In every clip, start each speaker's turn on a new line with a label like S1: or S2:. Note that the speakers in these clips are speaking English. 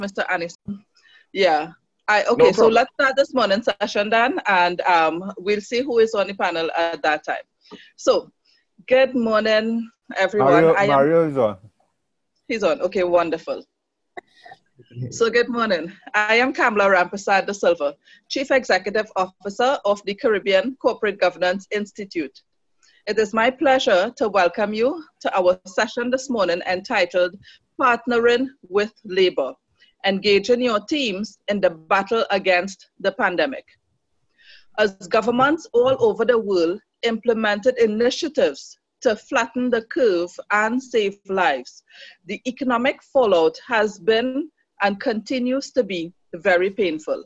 S1: Mr. Anis. Yeah.
S2: No
S1: So
S2: problem.
S1: let's start this morning session then, and we'll see who is on the panel at that time. So, good morning, everyone.
S3: Mario is on.
S1: He's on. Okay, wonderful. So good morning. I am Kamla Rampersad da Silva, Chief Executive Officer of the Caribbean Corporate Governance Institute. It is my pleasure to welcome you to our session this morning entitled Partnering with Labor, Engaging Your Teams in the Battle Against the Pandemic. As governments all over the world implemented initiatives to flatten the curve and save lives, the economic fallout has been and continues to be very painful.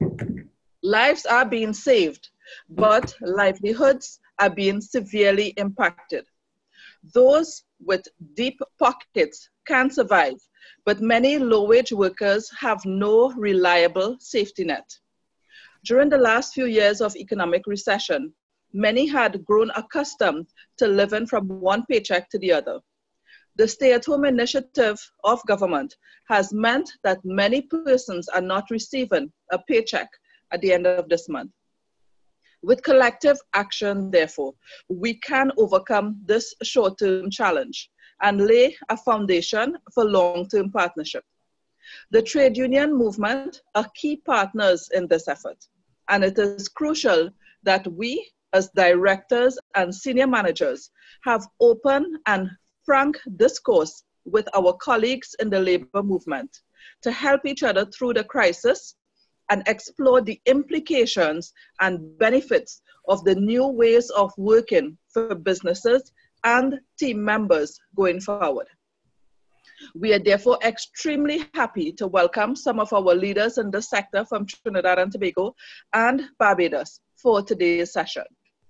S1: Lives are being saved, but livelihoods are being severely impacted. Those with deep pockets can survive, but many low-wage workers have no reliable safety net. During the last few years of economic recession, many had grown accustomed to living from one paycheck to the other. The stay-at-home initiative of government has meant that many persons are not receiving a paycheck at the end of this month. With collective action, therefore, we can overcome this short-term challenge and lay a foundation for long-term partnership. The trade union movement are key partners in this effort, and it is crucial that we, as directors and senior managers, have open and frank discourse with our colleagues in the labor movement to help each other through the crisis and explore the implications and benefits of the new ways of working for businesses and team members going forward. We are therefore extremely happy to welcome some of our leaders in the sector from Trinidad and Tobago and Barbados for today's session.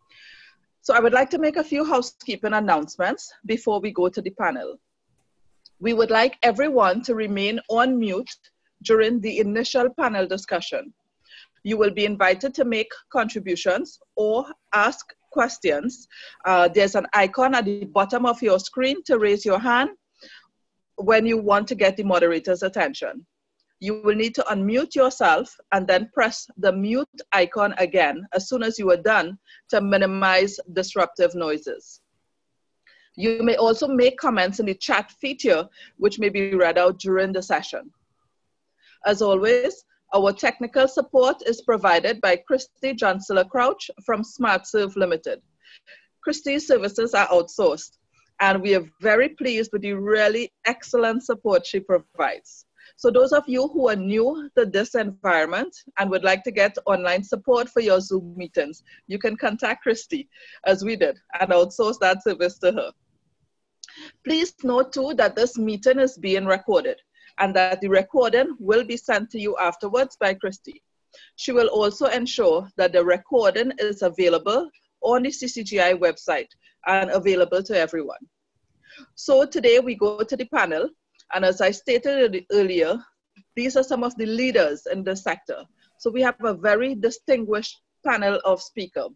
S1: So I would like to make a few housekeeping announcements before we go to the panel. We would like everyone to remain on mute during the initial panel discussion. You will be invited to make contributions or ask questions. There's an icon at the bottom of your screen to raise your hand when you want to get the moderator's attention. You will need to unmute yourself and then press the mute icon again as soon as you are done to minimize disruptive noises. You may also make comments in the chat feature, which may be read out during the session. As always, our technical support is provided by Christy Johnsilla-Crouch from SmartServe Limited. Christy's services are outsourced, and we are very pleased with the really excellent support she provides. So those of you who are new to this environment and would like to get online support for your Zoom meetings, you can contact Christy, as we did, and outsource that service to her. Please note too that this meeting is being recorded and that the recording will be sent to you afterwards by Christy. She will also ensure that the recording is available on the CCGI website and available to everyone. So today we go to the panel. And as I stated earlier, these are some of the leaders in the sector. So we have a very distinguished panel of speakers.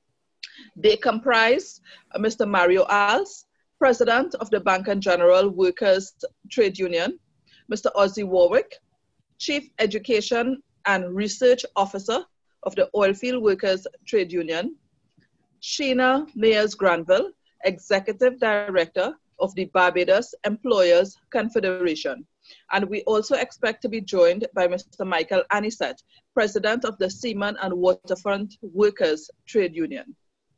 S1: They comprise Mr. Mario Als, President of the Bank and General Workers Trade Union, Mr. Ozzie Warwick, Chief Education and Research Officer of the Oilfield Workers Trade Union, Sheena Meyers-Granville, Executive Director of the Barbados Employers Confederation. And we also expect to be joined by Mr. Michael Anisette, President of the Seaman and Waterfront Workers Trade Union.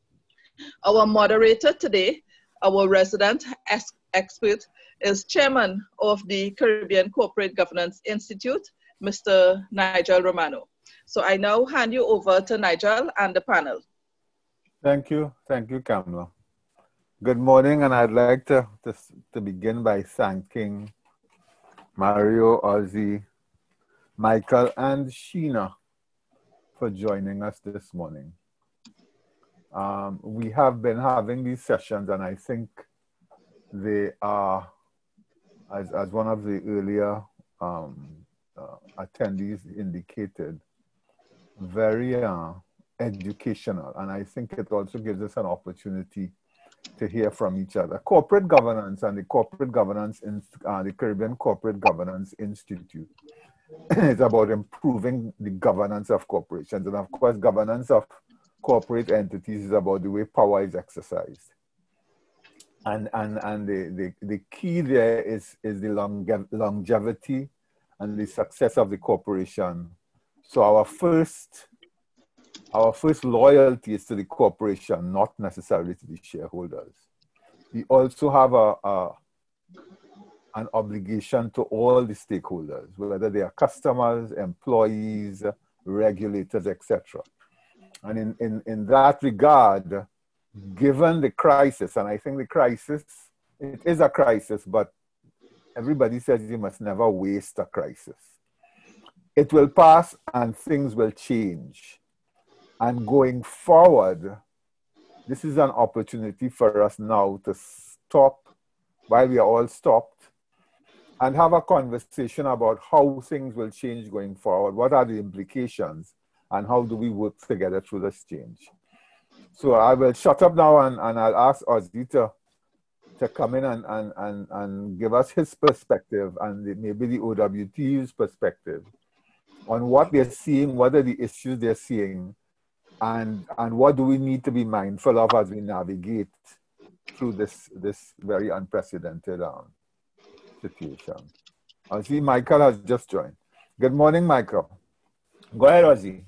S1: Our moderator today, our resident expert, is Chairman of the Caribbean Corporate Governance Institute, Mr. Nigel Romano. So I now hand you over to Nigel and the panel.
S3: Thank you, Kamla. Good morning, and I'd like to begin by thanking Mario, Ozzie, Michael, and Sheena for joining us this morning. We have been having these sessions, and I think they are, as one of the earlier attendees indicated, very educational, and I think it also gives us an opportunity to hear from each other. Corporate governance and the Corporate Governance in the Caribbean Corporate Governance Institute is about improving the governance of corporations, and of course, governance of corporate entities is about the way power is exercised. And the key there is the longevity and the success of the corporation. So our first loyalty is to the corporation, not necessarily to the shareholders. We also have an obligation to all the stakeholders, whether they are customers, employees, regulators, etc. And in that regard, given the crisis, and I think the crisis, it is a crisis, but everybody says you must never waste a crisis. It will pass and things will change. And going forward, this is an opportunity for us now to stop while we are all stopped and have a conversation about how things will change going forward. What are the implications and how do we work together through this change? So I will shut up now and I'll ask Ozzy to come in and give us his perspective and maybe the OWTU's perspective on what they're seeing, what are the issues they're seeing, and what do we need to be mindful of as we navigate through this very unprecedented situation. Ozzy, Michael has just joined. Good morning, Michael. Go ahead, Ozzy.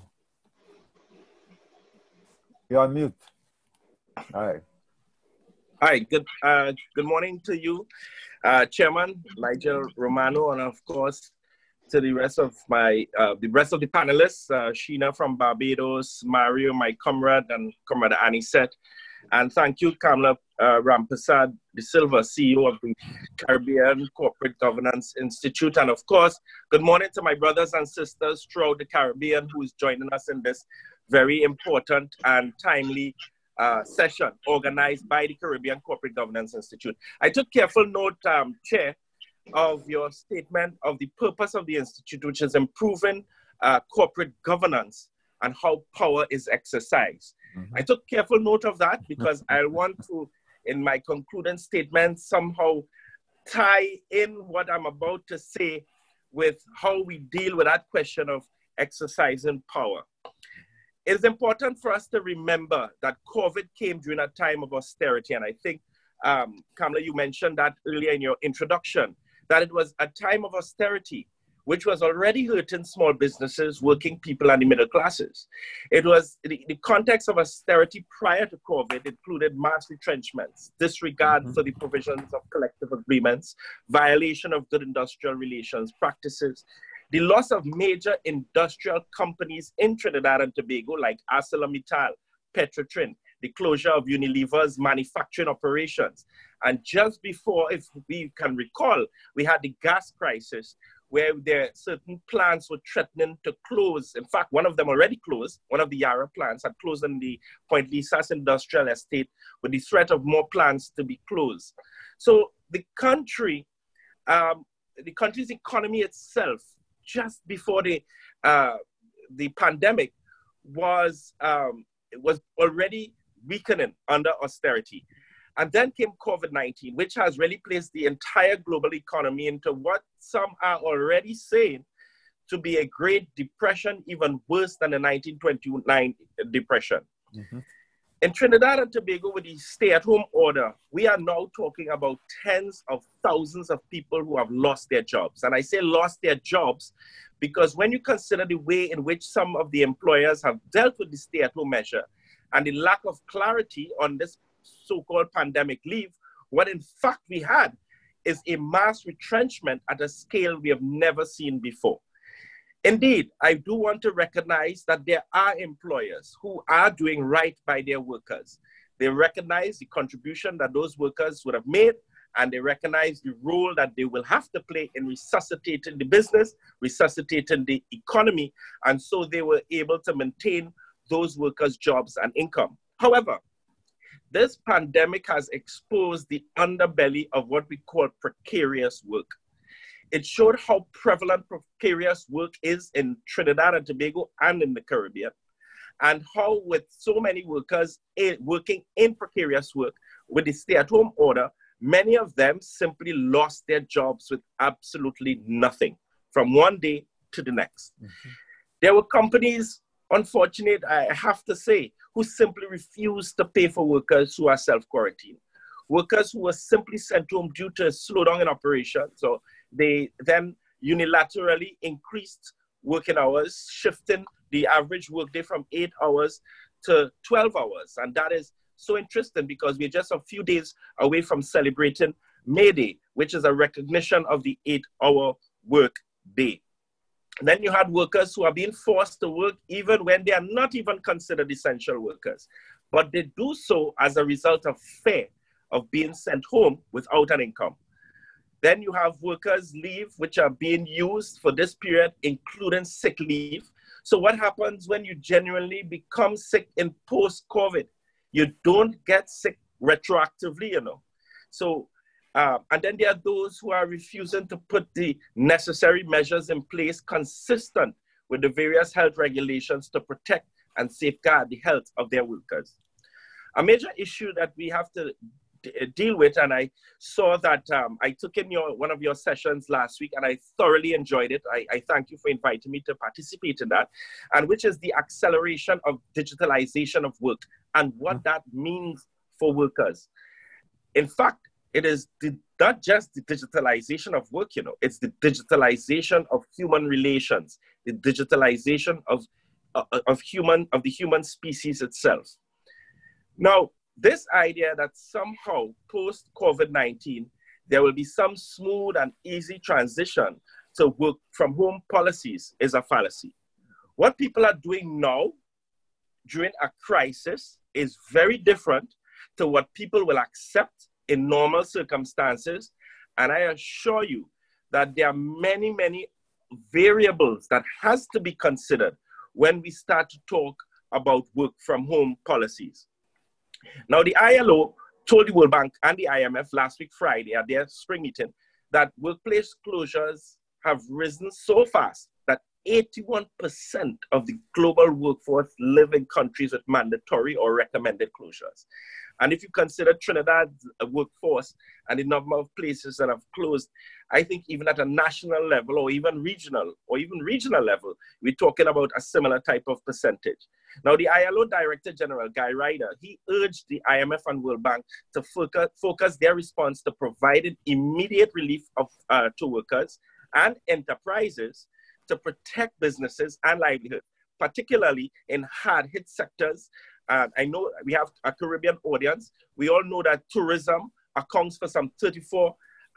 S3: You're on mute. All right.
S2: Hi, good morning to you, Chairman Nigel Romano, and of course to the rest of the panelists, Sheena from Barbados, Mario, my comrade, and Comrade Anisette. And thank you, Kamla Rampersad De Silva, CEO of the Caribbean Corporate Governance Institute. And of course, good morning to my brothers and sisters throughout the Caribbean who is joining us in this very important and timely session organized by the Caribbean Corporate Governance Institute. I took careful note, Chair, of your statement of the purpose of the Institute, which is improving corporate governance and how power is exercised. I took careful note of that because I want to, in my concluding statement, somehow tie in what I'm about to say with how we deal with that question of exercising power. It's important for us to remember that COVID came during a time of austerity. And I think, Kamla, you mentioned that earlier in your introduction, that it was a time of austerity, which was already hurting small businesses, working people, and the middle classes. It was the context of austerity prior to COVID included mass retrenchments, disregard for the provisions of collective agreements, violation of good industrial relations practices, the loss of major industrial companies in Trinidad and Tobago like ArcelorMittal, Petrotrin, the closure of Unilever's manufacturing operations. And just before, if we can recall, we had the gas crisis where there certain plants were threatening to close. In fact, one of them already closed. One of the Yara plants had closed in the Point Lisas industrial estate with the threat of more plants to be closed. So the country's economy itself, just before the pandemic, was already weakening under austerity. And then came COVID-19, which has really placed the entire global economy into what some are already saying to be a Great Depression, even worse than the 1929 Depression. In Trinidad and Tobago, with the stay-at-home order, we are now talking about tens of thousands of people who have lost their jobs. And I say lost their jobs because when you consider the way in which some of the employers have dealt with the stay-at-home measure and the lack of clarity on this so-called pandemic leave, what in fact we had is a mass retrenchment at a scale we have never seen before. Indeed, I do want to recognize that there are employers who are doing right by their workers. They recognize the contribution that those workers would have made, and they recognize the role that they will have to play in resuscitating the business, resuscitating the economy, and so they were able to maintain those workers' jobs and income. However, this pandemic has exposed the underbelly of what we call precarious work. It showed how prevalent precarious work is in Trinidad and Tobago and in the Caribbean, and how with so many workers working in precarious work, with the stay-at-home order, many of them simply lost their jobs with absolutely nothing from one day to the next. Mm-hmm. There were companies, unfortunate, I have to say, who simply refused to pay for workers who are self-quarantined. Workers who were simply sent home due to a slowdown in operations. So they then unilaterally increased working hours, shifting the average workday from 8 hours to 12 hours. And that is so interesting because we're just a few days away from celebrating May Day, which is a recognition of the 8-hour work day. Then you had workers who are being forced to work even when they are not even considered essential workers, but they do so as a result of fear of being sent home without an income. Then you have workers' leave, which are being used for this period, including sick leave. So what happens when you genuinely become sick in post-COVID? You don't get sick retroactively, you know. So, and then there are those who are refusing to put the necessary measures in place consistent with the various health regulations to protect and safeguard the health of their workers. A major issue that we have to deal with, and I saw that I took in one of your sessions last week and I thoroughly enjoyed it. I thank you for inviting me to participate in that, and which is the acceleration of digitalization of work and what that means for workers. In fact, it is not just the digitalization of work, you know, it's the digitalization of human relations, the digitalization of the human species itself. Now, this idea that somehow post-COVID-19, there will be some smooth and easy transition to work from home policies is a fallacy. What people are doing now during a crisis is very different to what people will accept in normal circumstances. And I assure you that there are many, many variables that has to be considered when we start to talk about work from home policies. Now, the ILO told the World Bank and the IMF last week, Friday, at their spring meeting, that workplace closures have risen so fast that 81% of the global workforce live in countries with mandatory or recommended closures. And if you consider Trinidad's workforce and the number of places that have closed, I think even at a national level or even regional level, we're talking about a similar type of percentage. Now, the ILO Director General, Guy Ryder, he urged the IMF and World Bank to focus their response to providing immediate relief to workers and enterprises to protect businesses and livelihood, particularly in hard-hit sectors. I know we have a Caribbean audience. We all know that tourism accounts for some 34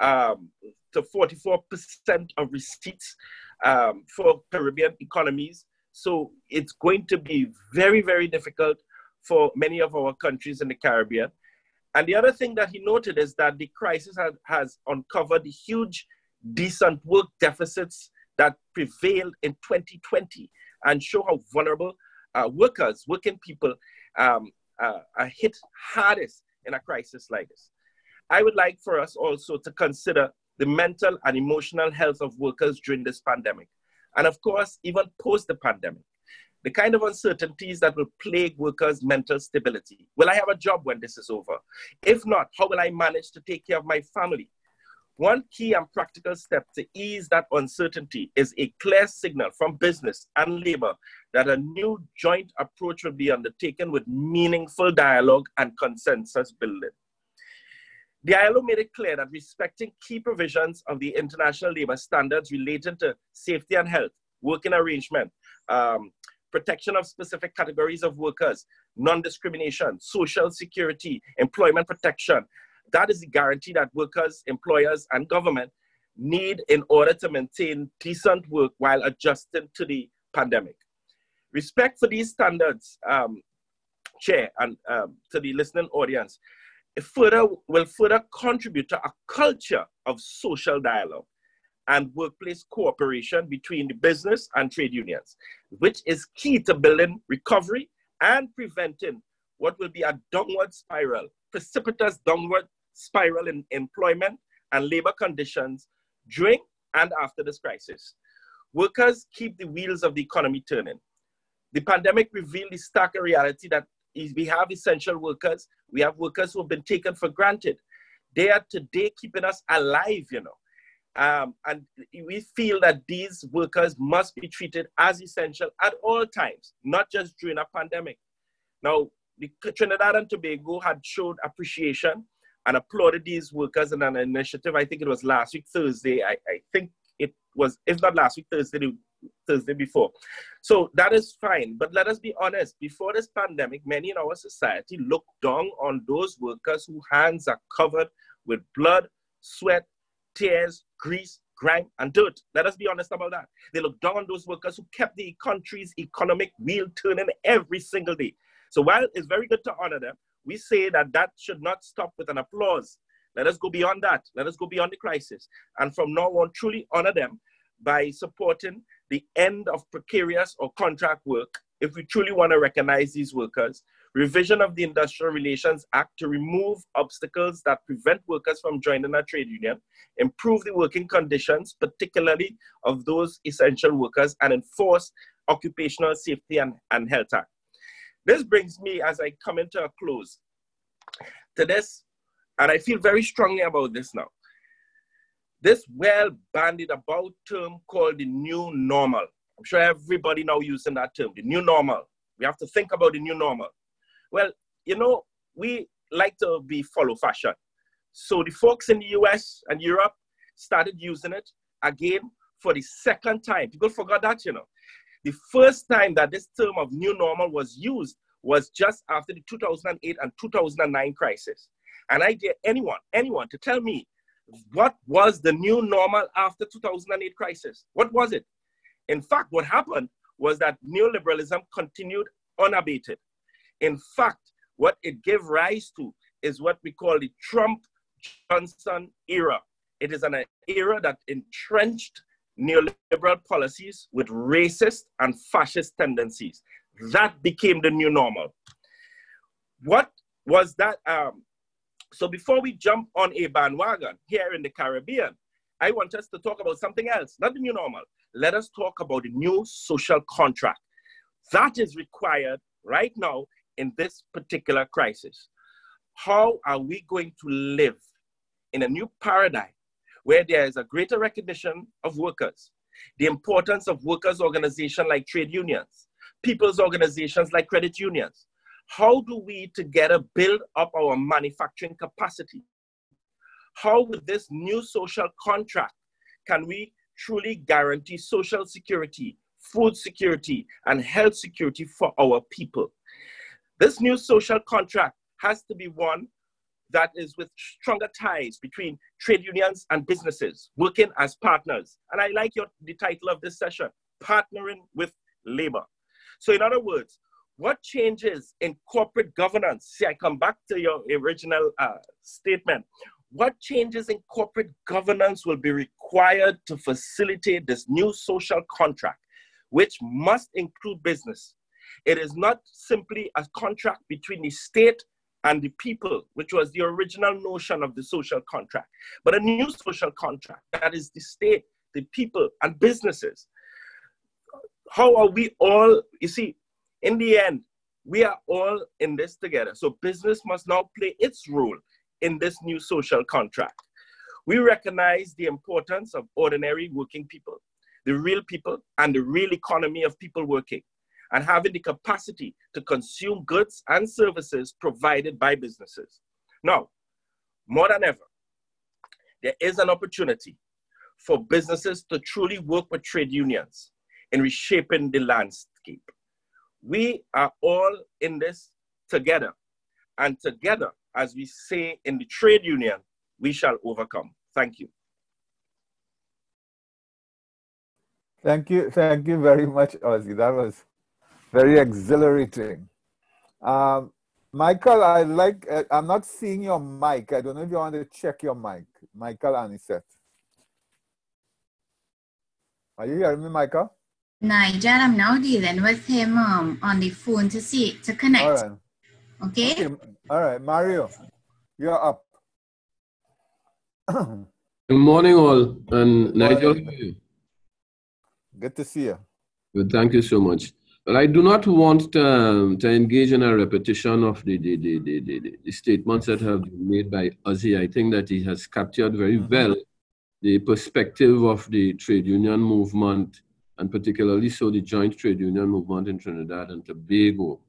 S2: to 44% of receipts for Caribbean economies. So it's going to be very, very difficult for many of our countries in the Caribbean. And the other thing that he noted is that the crisis has uncovered the huge decent work deficits that prevailed in 2020 and show how vulnerable working people are hit hardest in a crisis like this. I would like for us also to consider the mental and emotional health of workers during this pandemic. And of course, even post the pandemic, the kind of uncertainties that will plague workers' mental stability. Will I have a job when this is over? If not, how will I manage to take care of my family? One key and practical step to ease that uncertainty is a clear signal from business and labor that a new joint approach will be undertaken with meaningful dialogue and consensus building. The ILO made it clear that respecting key provisions of the international labor standards relating to safety and health, working arrangement, protection of specific categories of workers, non-discrimination, social security, employment protection, that is the guarantee that workers, employers, and government need in order to maintain decent work while adjusting to the pandemic. Respect for these standards, Chair, and to the listening audience, will further contribute to a culture of social dialogue and workplace cooperation between the business and trade unions, which is key to building recovery and preventing what will be a downward spiral, precipitous downward spiral in employment and labor conditions during and after this crisis. Workers keep the wheels of the economy turning. The pandemic revealed the stark reality that we have essential workers. We have workers who have been taken for granted. They are today keeping us alive, you know. And we feel that these workers must be treated as essential at all times, not just during a pandemic. Now, Trinidad and Tobago had showed appreciation and applauded these workers in an initiative. I think it was last week, Thursday. I think it was, if not last week, Thursday before. So that is fine. But let us be honest, before this pandemic, many in our society looked down on those workers whose hands are covered with blood, sweat, tears, grease, grime, and dirt. Let us be honest about that. They look down on those workers who kept the country's economic wheel turning every single day. So while it's very good to honor them, we say that that should not stop with an applause. Let us go beyond that. Let us go beyond the crisis. And from now on, truly honor them by supporting the end of precarious or contract work, if we truly want to recognize these workers, revision of the Industrial Relations Act to remove obstacles that prevent workers from joining a trade union, improve the working conditions, particularly of those essential workers, and enforce Occupational Safety and Health Act. This brings me, as I come into a close, to this, and I feel very strongly about this now. This well-bandied about term called the new normal. I'm sure everybody now using that term, the new normal. We have to think about the new normal. Well, you know, we like to be follow fashion. So the folks in the US and Europe started using it again for the second time. People forgot that, you know. The first time that this term of new normal was used was just after the 2008 and 2009 crisis. And I dare anyone to tell me, what was the new normal after 2008 crisis? What was it? In fact, what happened was that neoliberalism continued unabated. In fact, what it gave rise to is what we call the Trump-Johnson era. It is an era that entrenched neoliberal policies with racist and fascist tendencies. That became the new normal. What was that? So before we jump on a bandwagon here in the Caribbean, I want us to talk about something else, not the new normal. Let us talk about the new social contract. That is required right now in this particular crisis. How are we going to live in a new paradigm where there is a greater recognition of workers, the importance of workers' organizations like trade unions, people's organizations like credit unions? How do we together build up our manufacturing capacity? How with this new social contract can we truly guarantee social security, food security, and health security for our people? This new social contract has to be one that is with stronger ties between trade unions and businesses, working as partners. And I like the title of this session, Partnering with Labor. So in other words, what changes in corporate governance? See, I come back to your original statement. What changes in corporate governance will be required to facilitate this new social contract, which must include business? It is not simply a contract between the state and the people, which was the original notion of the social contract, but a new social contract that is the state, the people, and businesses. How are we all, you see, in the end, we are all in this together. So business must now play its role in this new social contract. We recognize the importance of ordinary working people, the real people, and the real economy of people working, and having the capacity to consume goods and services provided by businesses. Now, more than ever, there is an opportunity for businesses to truly work with trade unions in reshaping the landscape. We are all in this together, and together, as we say in the trade union, we shall overcome. Thank you.
S3: Thank you very much, Ozzy. That was very exhilarating. Michael, I'm not seeing your mic. I don't know if you want to check your mic. Michael Anisette. Are you hearing me, Michael?
S4: Nigel, I'm now dealing with him on the phone to connect.
S3: All right.
S4: Okay?
S3: All right, Mario, you're up.
S5: Good morning, all. And Nigel, how are you?
S3: Good to see you.
S5: Good, thank you so much. Well, I do not want to engage in a repetition of the statements that have been made by Ozzy. I think that he has captured very well the perspective of the trade union movement, and particularly so the joint trade union movement in Trinidad and Tobago.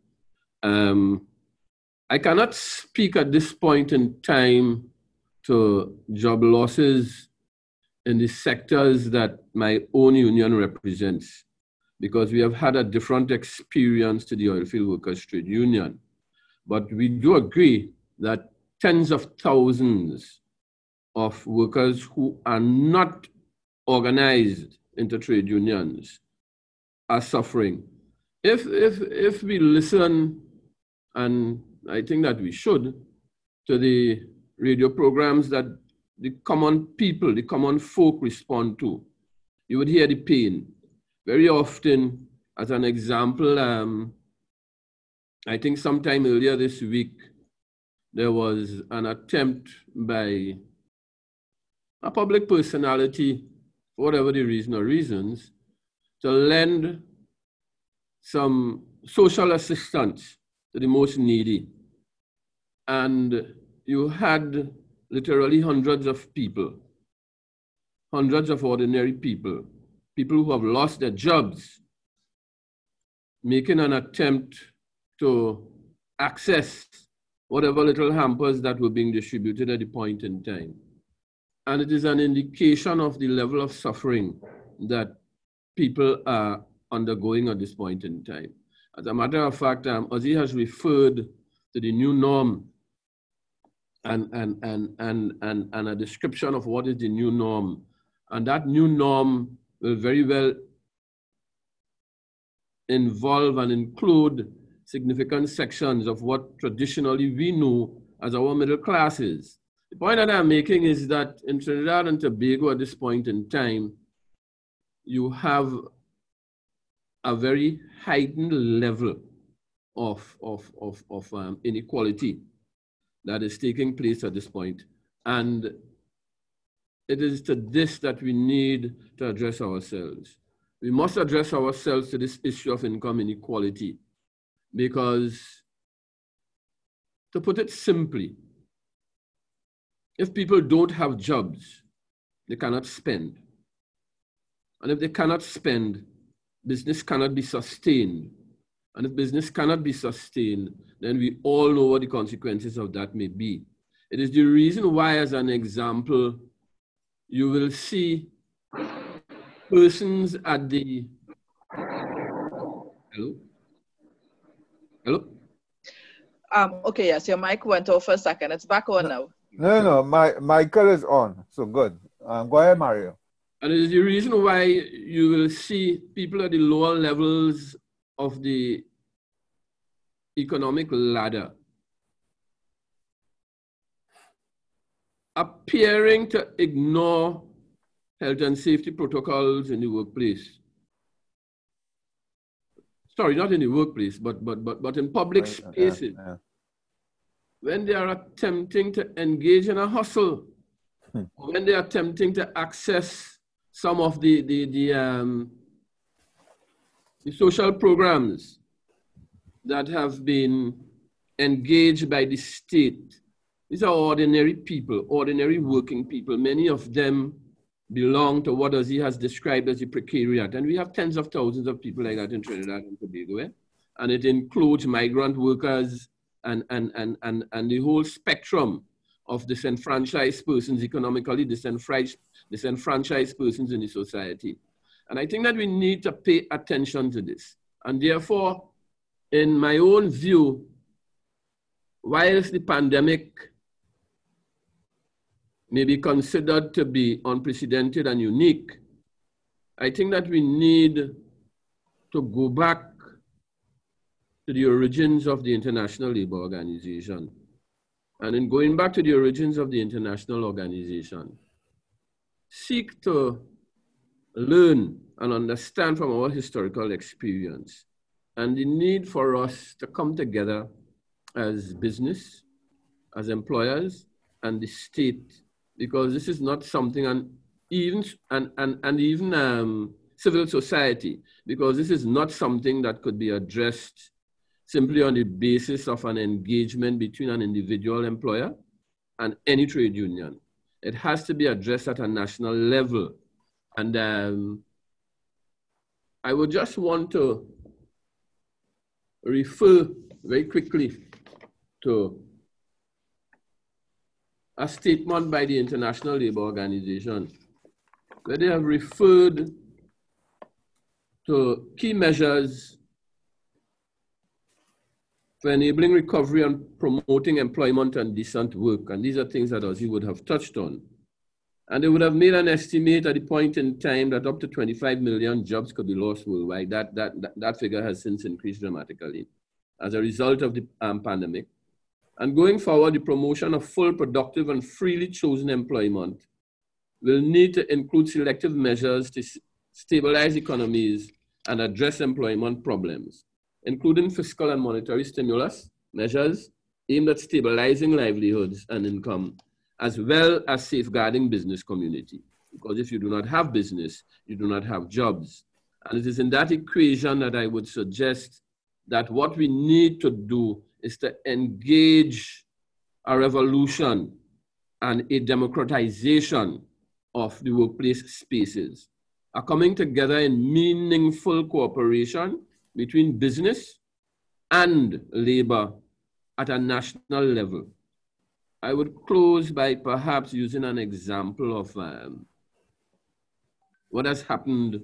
S5: I cannot speak at this point in time to job losses in the sectors that my own union represents, because we have had a different experience to the Oilfield Workers Trade Union. But we do agree that tens of thousands of workers who are not organized into trade unions are suffering. If we listen, and I think that we should, to the radio programs that the common people, the common folk respond to, you would hear the pain. Very often, as an example, I think sometime earlier this week, there was an attempt by a public personality, for whatever the reason or reasons, to lend some social assistance to the most needy. And you had literally hundreds of people, hundreds of ordinary people, people who have lost their jobs, making an attempt to access whatever little hampers that were being distributed at the point in time. And it is an indication of the level of suffering that people are undergoing at this point in time. As a matter of fact, Ozzy has referred to the new norm and a description of what is the new norm. And that new norm will very well involve and include significant sections of what traditionally we know as our middle classes. The point that I'm making is that in Trinidad and Tobago at this point in time, you have a very heightened level of inequality that is taking place at this point. And it is to this that we need to address ourselves. We must address ourselves to this issue of income inequality, because, to put it simply, if people don't have jobs, they cannot spend. And if they cannot spend, business cannot be sustained. And if business cannot be sustained, then we all know what the consequences of that may be. It is the reason why, as an example, you will see persons at the... Hello? Hello?
S1: Okay, yes, your mic went off for a second. It's back on now.
S3: No, Michael is on, so good. Go ahead, Mario.
S5: And it is the reason why you will see people at the lower levels of the economic ladder appearing to ignore health and safety protocols in the workplace. Sorry, not in the workplace, but in public spaces. Yeah. When they are attempting to engage in a hustle, when they are attempting to access some of the social programs that have been engaged by the state. These are ordinary people, ordinary working people. Many of them belong to what Ozzy has described as the precariat. And we have tens of thousands of people like that in Trinidad and Tobago. And it includes migrant workers and the whole spectrum of disenfranchised persons, economically disenfranchised persons in the society. And I think that we need to pay attention to this. And therefore, in my own view, whilst the pandemic may be considered to be unprecedented and unique, I think that we need to go back to the origins of the International Labour Organization. And in going back to the origins of the international organization, seek to learn and understand from our historical experience and the need for us to come together as business, as employers, and the state, because this is not something, and even civil society, because this is not something that could be addressed simply on the basis of an engagement between an individual employer and any trade union. It has to be addressed at a national level. And I would just want to refer very quickly to a statement by the International Labour Organization, where they have referred to key measures for enabling recovery and promoting employment and decent work. And these are things that Ozzy would have touched on. And they would have made an estimate at the point in time that up to 25 million jobs could be lost worldwide. That figure has since increased dramatically as a result of the pandemic. And going forward, the promotion of full, productive, and freely chosen employment will need to include selective measures to stabilize economies and address employment problems, including fiscal and monetary stimulus measures aimed at stabilizing livelihoods and income, as well as safeguarding business community. Because if you do not have business, you do not have jobs. And it is in that equation that I would suggest that what we need to do is to engage a revolution and a democratization of the workplace spaces, a coming together in meaningful cooperation between business and labor at a national level. I would close by perhaps using an example of what has happened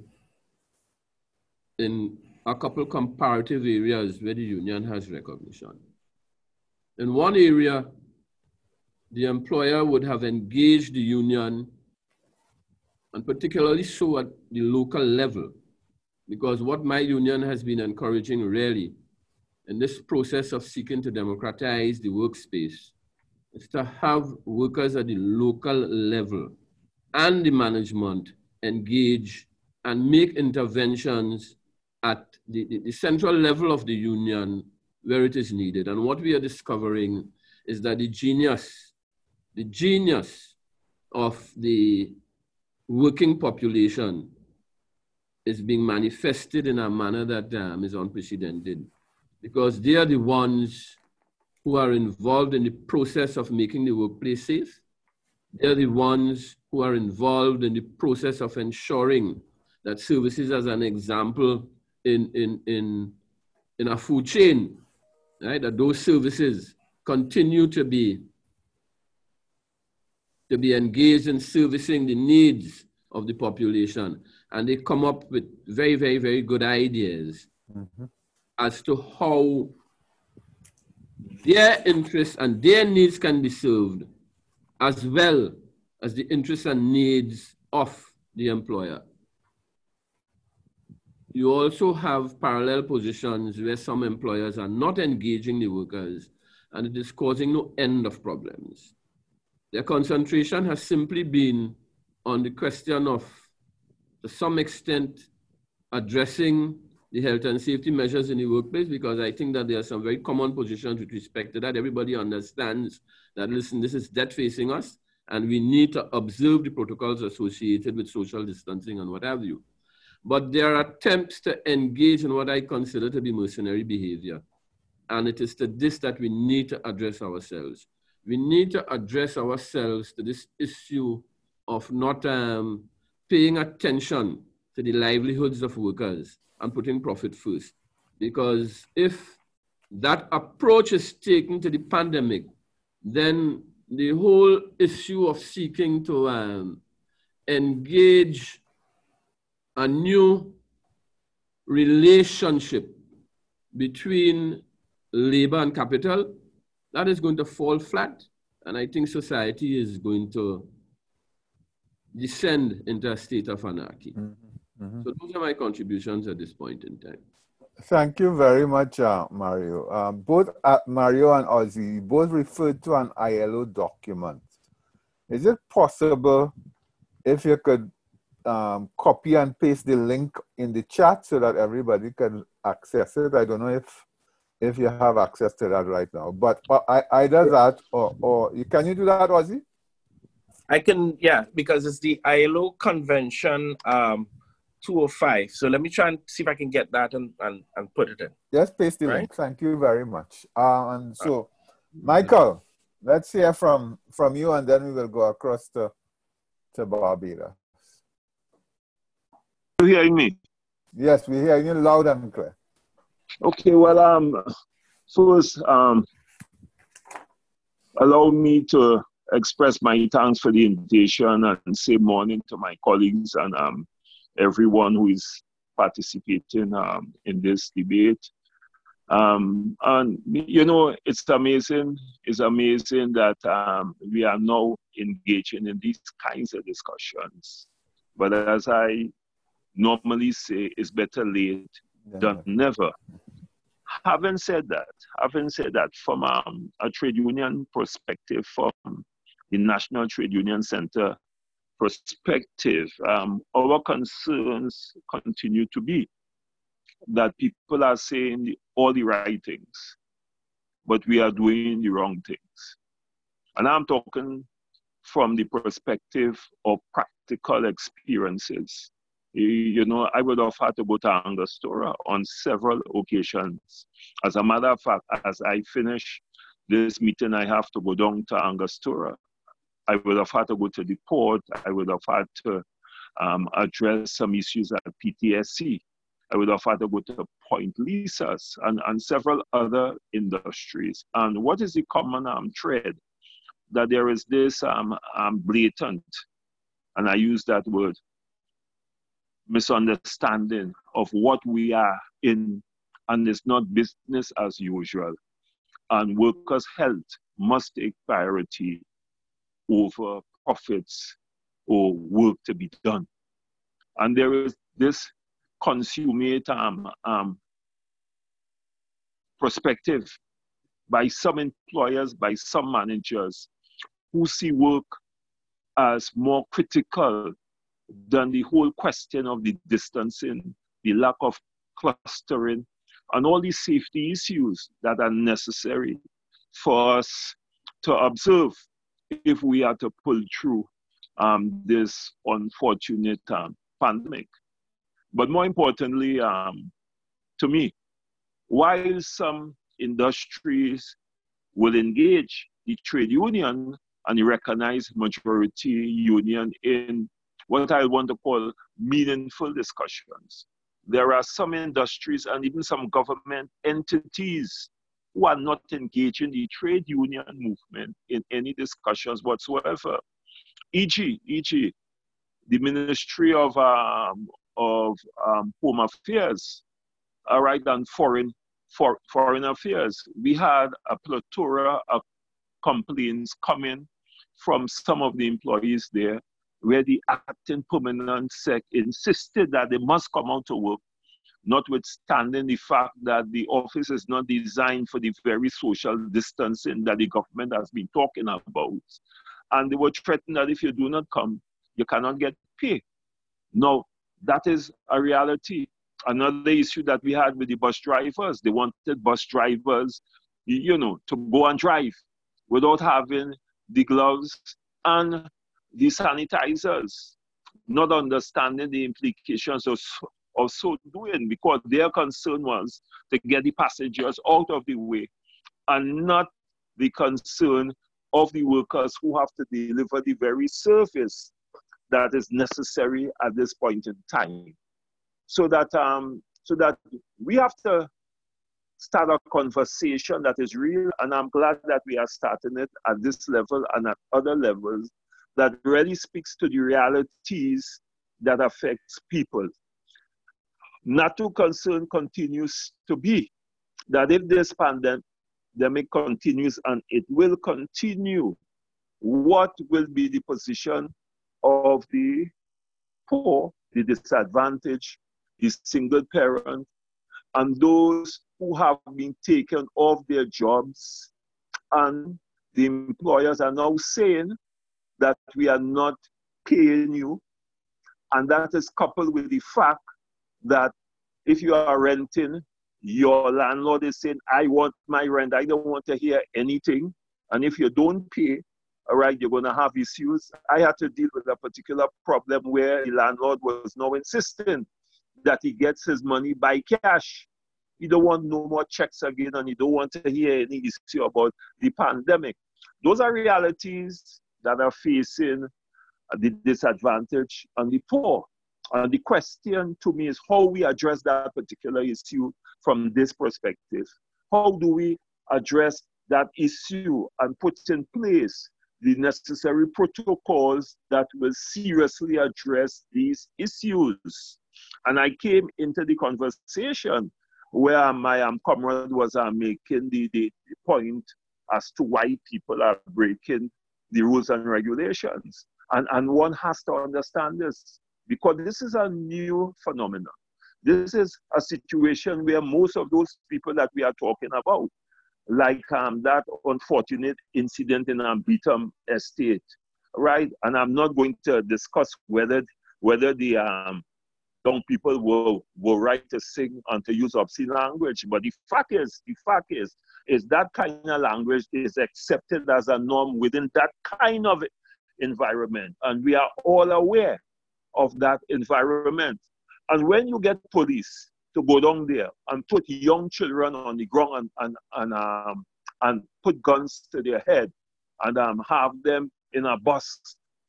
S5: in a couple comparative areas where the union has recognition. In one area, the employer would have engaged the union, and particularly so at the local level, because what my union has been encouraging really in this process of seeking to democratize the workspace is to have workers at the local level and the management engage and make interventions at the central level of the union where it is needed. And what we are discovering is that the genius of the working population is being manifested in a manner that is unprecedented, because they are the ones who are involved in the process of making the workplace safe. They're the ones who are involved in the process of ensuring that services, as an example, in a food chain, right, that those services continue to be engaged in servicing the needs of the population. And they come up with very, very, very good ideas as to how their interests and their needs can be served, as well as the interests and needs of the employer. You also have parallel positions where some employers are not engaging the workers, and it is causing no end of problems. Their concentration has simply been on the question of, to some extent, addressing the health and safety measures in the workplace, because I think that there are some very common positions with respect to that. Everybody understands that, listen, this is death facing us, and we need to observe the protocols associated with social distancing and what have you. But there are attempts to engage in what I consider to be mercenary behavior. And it is to this that we need to address ourselves. We need to address ourselves to this issue of not paying attention to the livelihoods of workers and putting profit first. Because if that approach is taken to the pandemic, then the whole issue of seeking to engage a new relationship between labor and capital, that is going to fall flat. And I think society is going to descend into a state of anarchy. So those are my contributions at this point in time.
S3: Thank you very much, Mario. Both Mario and Ozzy both referred to an ILO document. Is it possible if you could copy and paste the link in the chat so that everybody can access it? I don't know if you have access to that right now, but either that or can you do that, Ozzy?
S2: I can, yeah, because it's the ILO convention 205. So let me try and see if I can get that and put it in.
S3: Yes, paste the link. Thank you very much. And so, Michael, let's hear from you, and then we will go across to Barbados.
S6: You hearing me?
S3: Yes, we hear you loud and clear.
S6: Okay, well, first, allow me to express my thanks for the invitation and say morning to my colleagues and everyone who is participating in this debate. And you know, it's amazing that we are now engaging in these kinds of discussions. But as I normally say, it's better late than never. Having said that, from a trade union perspective, from the National Trade Union Center perspective, our concerns continue to be that people are saying all the right things, but we are doing the wrong things. And I'm talking from the perspective of practical experiences. You know, I would have had to go to Angostura on several occasions. As a matter of fact, as I finish this meeting, I have to go down to Angostura. I would have had to go to the port. I would have had to address some issues at PTSC. I would have had to go to Point Lisas and several other industries. And what is the common thread? That there is this blatant, and I use that word, misunderstanding of what we are in, and it's not business as usual. And workers' health must take priority over profits or work to be done. And there is this consummate perspective by some employers, by some managers, who see work as more critical than the whole question of the distancing, the lack of clustering, and all these safety issues that are necessary for us to observe if we are to pull through this unfortunate pandemic. But more importantly, to me, while some industries will engage the trade union and the recognized majority union in what I want to call meaningful discussions, there are some industries and even some government entities who are not engaging the trade union movement in any discussions whatsoever. E.g., the Ministry of Home Affairs, all right, and Foreign Affairs. We had a plethora of complaints coming from some of the employees there, where the acting permanent sec insisted that they must come out to work, notwithstanding the fact that the office is not designed for the very social distancing that the government has been talking about. And they were threatened that if you do not come, you cannot get pay. Now, that is a reality. Another issue that we had with the bus drivers, they wanted bus drivers, you know, to go and drive without having the gloves and the sanitizers, not understanding the implications of so doing, because their concern was to get the passengers out of the way and not the concern of the workers who have to deliver the very service that is necessary at this point in time. So that we have to start a conversation that is real, and I'm glad that we are starting it at this level and at other levels that really speaks to the realities that affects people. NATO concern continues to be that if this pandemic continues, and it will continue, what will be the position of the poor, the disadvantaged, the single parent, and those who have been taken off their jobs, and the employers are now saying that we are not paying you. And that is coupled with the fact that if you are renting, your landlord is saying, I want my rent, I don't want to hear anything. And if you don't pay, all right, you're going to have issues. I had to deal with a particular problem where the landlord was now insisting that he gets his money by cash. You don't want no more checks again, and you don't want to hear any issue about the pandemic. Those are realities that are facing the disadvantaged and the poor. And the question to me is how we address that particular issue from this perspective. How do we address that issue and put in place the necessary protocols that will seriously address these issues? And I came into the conversation where my comrade was making the point as to why people are breaking the rules and regulations. And one has to understand this, because this is a new phenomenon. This is a situation where most of those people that we are talking about, like that unfortunate incident in Beetham Estate, right? And I'm not going to discuss whether the young people were right to sing and to use obscene language, but the fact is that kind of language is accepted as a norm within that kind of environment, and we are all aware of that environment. And when you get police to go down there and put young children on the ground and put guns to their head and have them in a bus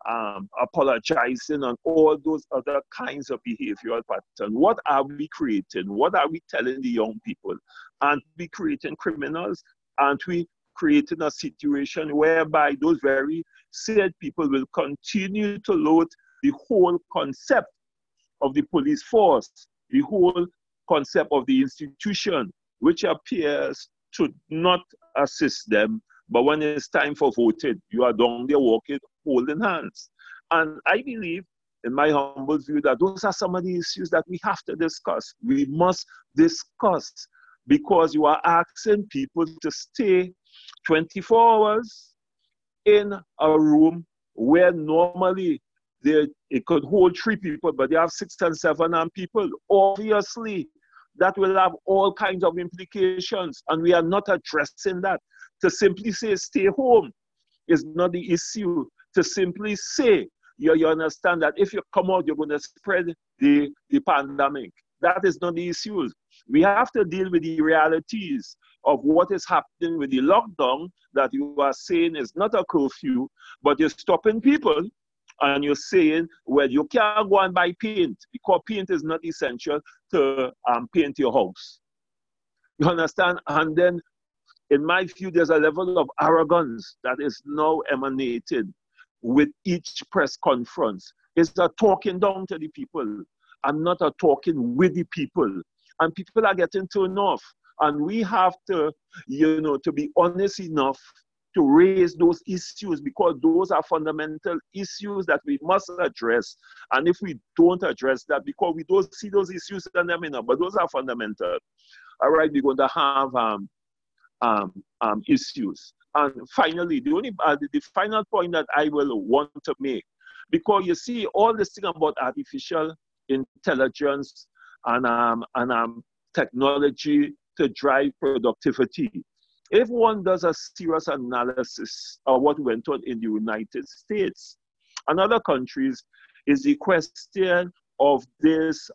S6: apologizing and all those other kinds of behavioral patterns, what are we creating? What are we telling the young people? Aren't we creating criminals? Aren't we creating a situation whereby those very said people will continue to load the whole concept of the police force, the whole concept of the institution, which appears to not assist them, but when it's time for voting, you are down there walking, holding hands. And I believe, in my humble view, that those are some of the issues that we have to discuss. We must discuss, because you are asking people to stay 24 hours in a room where normally it could hold 3 people, but they have 6 and 7 people. Obviously, that will have all kinds of implications, and we are not addressing that. To simply say stay home is not the issue. To simply say, you understand that if you come out, you're going to spread the pandemic. That is not the issue. We have to deal with the realities of what is happening with the lockdown, that you are saying is not a curfew, but you're stopping people and you're saying, well, you can't go and buy paint because paint is not essential to paint your house. You understand? And then, in my view, there's a level of arrogance that is now emanated with each press conference. It's a talking down to the people and not a talking with the people. And people are getting turned off. And we have to, to be honest enough to raise those issues, because those are fundamental issues that we must address. And if we don't address that, because we don't see those issues in them enough, but those are fundamental, all right, we're going to have issues. And finally, the final point that I will want to make, because you see all this thing about artificial intelligence and technology to drive productivity. If one does a serious analysis of what went on in the United States and other countries, is the question of this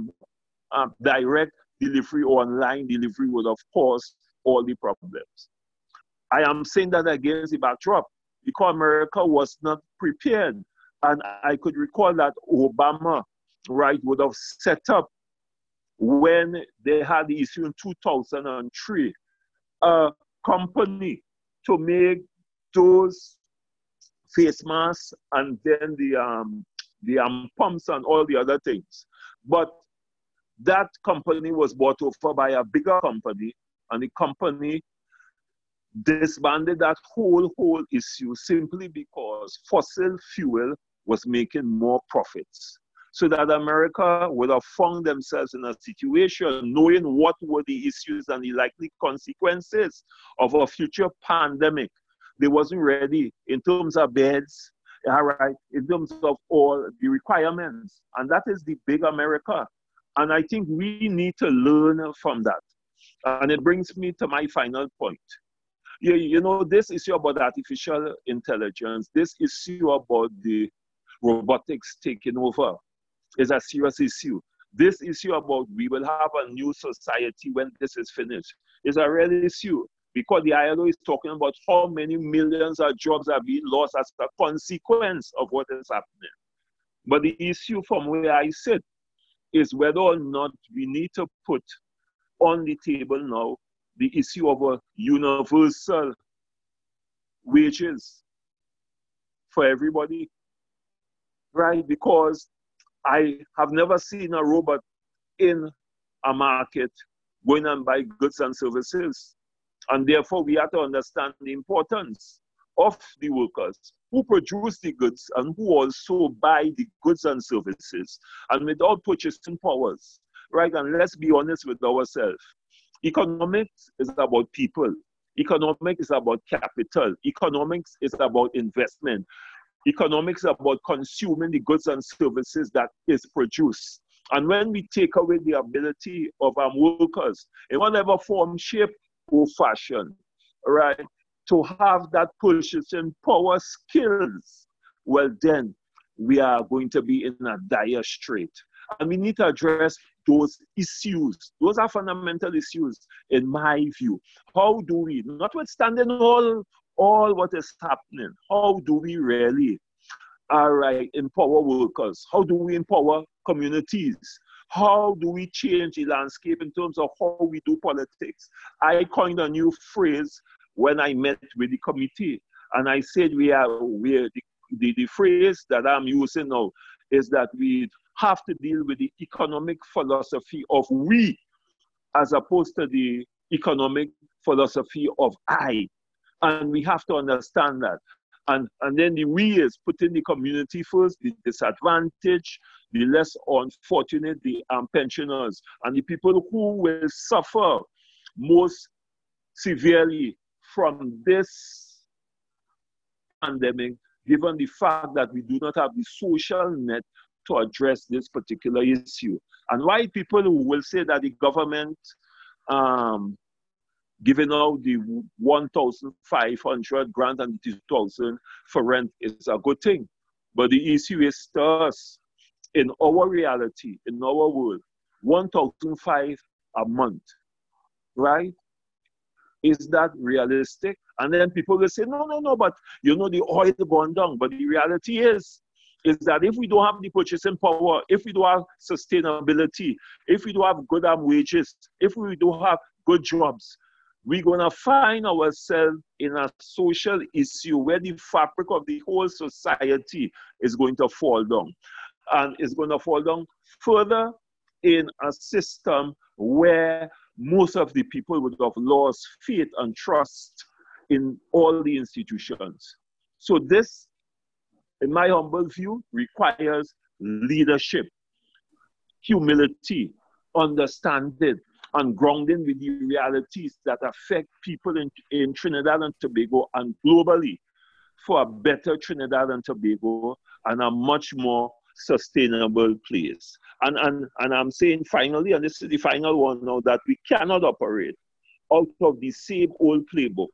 S6: direct delivery or online delivery would have caused all the problems. I am saying that against the backdrop because America was not prepared. And I could recall that Obama, right, would have set up, when they had the issue in 2003, a company to make those face masks and then the pumps and all the other things. But that company was bought over by a bigger company, and the company disbanded that whole issue simply because fossil fuel was making more profits. So that America would have found themselves in a situation knowing what were the issues and the likely consequences of a future pandemic. They wasn't ready in terms of beds, all right, in terms of all the requirements. And that is the big America. And I think we need to learn from that. And it brings me to my final point. You know, this issue about artificial intelligence, this issue about the robotics taking over is a serious issue. This issue about we will have a new society when this is finished is a real issue, because the ILO is talking about how many millions of jobs are being lost as a consequence of what is happening. But the issue from where I sit is whether or not we need to put on the table now the issue of a universal wages for everybody, right? Because I have never seen a robot in a market going and buy goods and services. And therefore, we have to understand the importance of the workers who produce the goods and who also buy the goods and services, and without purchasing powers, right? And let's be honest with ourselves. Economics is about people. Economics is about capital. Economics is about investment. Economics is about consuming the goods and services that is produced. And when we take away the ability of our workers, in whatever form, shape, or fashion, right, to have that purchasing power skills, well, then we are going to be in a dire strait. And we need to address those issues. Those are fundamental issues, in my view. How do we, notwithstanding all what is happening, how do we really, empower workers? How do we empower communities? How do we change the landscape in terms of how we do politics? I coined a new phrase when I met with the committee, and I said the phrase that I'm using now is that we have to deal with the economic philosophy of we, as opposed to the economic philosophy of I. And we have to understand that. And then the we is putting the community first, the disadvantaged, the less unfortunate, the pensioners, and the people who will suffer most severely from this pandemic, given the fact that we do not have the social net to address this particular issue. And why people who will say that the government giving out the 1,500 grant and 2,000 for rent is a good thing. But the issue is to us, in our reality, in our world, 1,500 a month, right? Is that realistic? And then people will say, no, but you know, the oil gone down. But the reality is that if we don't have the purchasing power, if we don't have sustainability, if we don't have good wages, if we don't have good jobs, we're going to find ourselves in a social issue where the fabric of the whole society is going to fall down. And it's going to fall down further in a system where most of the people would have lost faith and trust in all the institutions. So this, in my humble view, requires leadership, humility, understanding, and grounding with the realities that affect people in Trinidad and Tobago and globally for a better Trinidad and Tobago and a much more sustainable place. And I'm saying finally, and this is the final one now, that we cannot operate out of the same old playbook,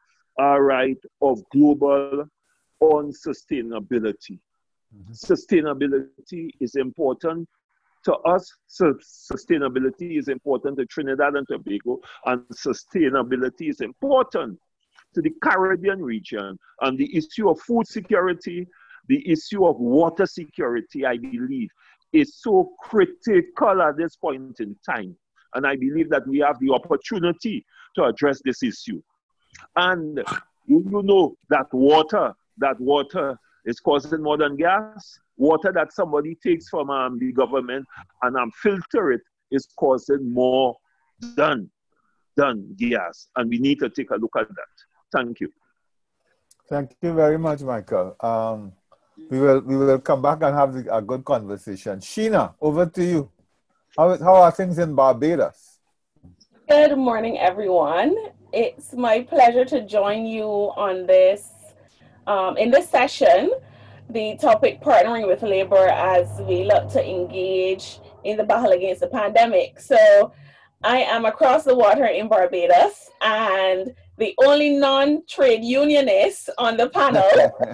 S6: of global unsustainability. Sustainability is important to us. Sustainability is important to Trinidad and Tobago, and sustainability is important to the Caribbean region. And the issue of food security, the issue of water security, I believe, is so critical at this point in time. And I believe that we have the opportunity to address this issue. And you know that water is causing more than gas. Water that somebody takes from the government and filter it is causing more than gas. And we need to take a look at that. Thank you.
S3: Thank you very much, Michael. We will come back and have a good conversation. Sheena, over to you. How are things in Barbados?
S7: Good morning, everyone. It's my pleasure to join you on this, in this session, the topic partnering with labor as we look to engage in the battle against the pandemic. So I am across the water in Barbados, and the only non-trade unionist on the panel.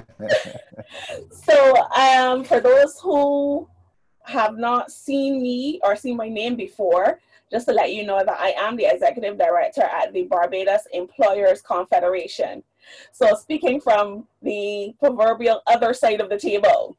S7: So for those who have not seen me or seen my name before, just to let you know that I am the executive director at the Barbados Employers Confederation. So speaking from the proverbial other side of the table.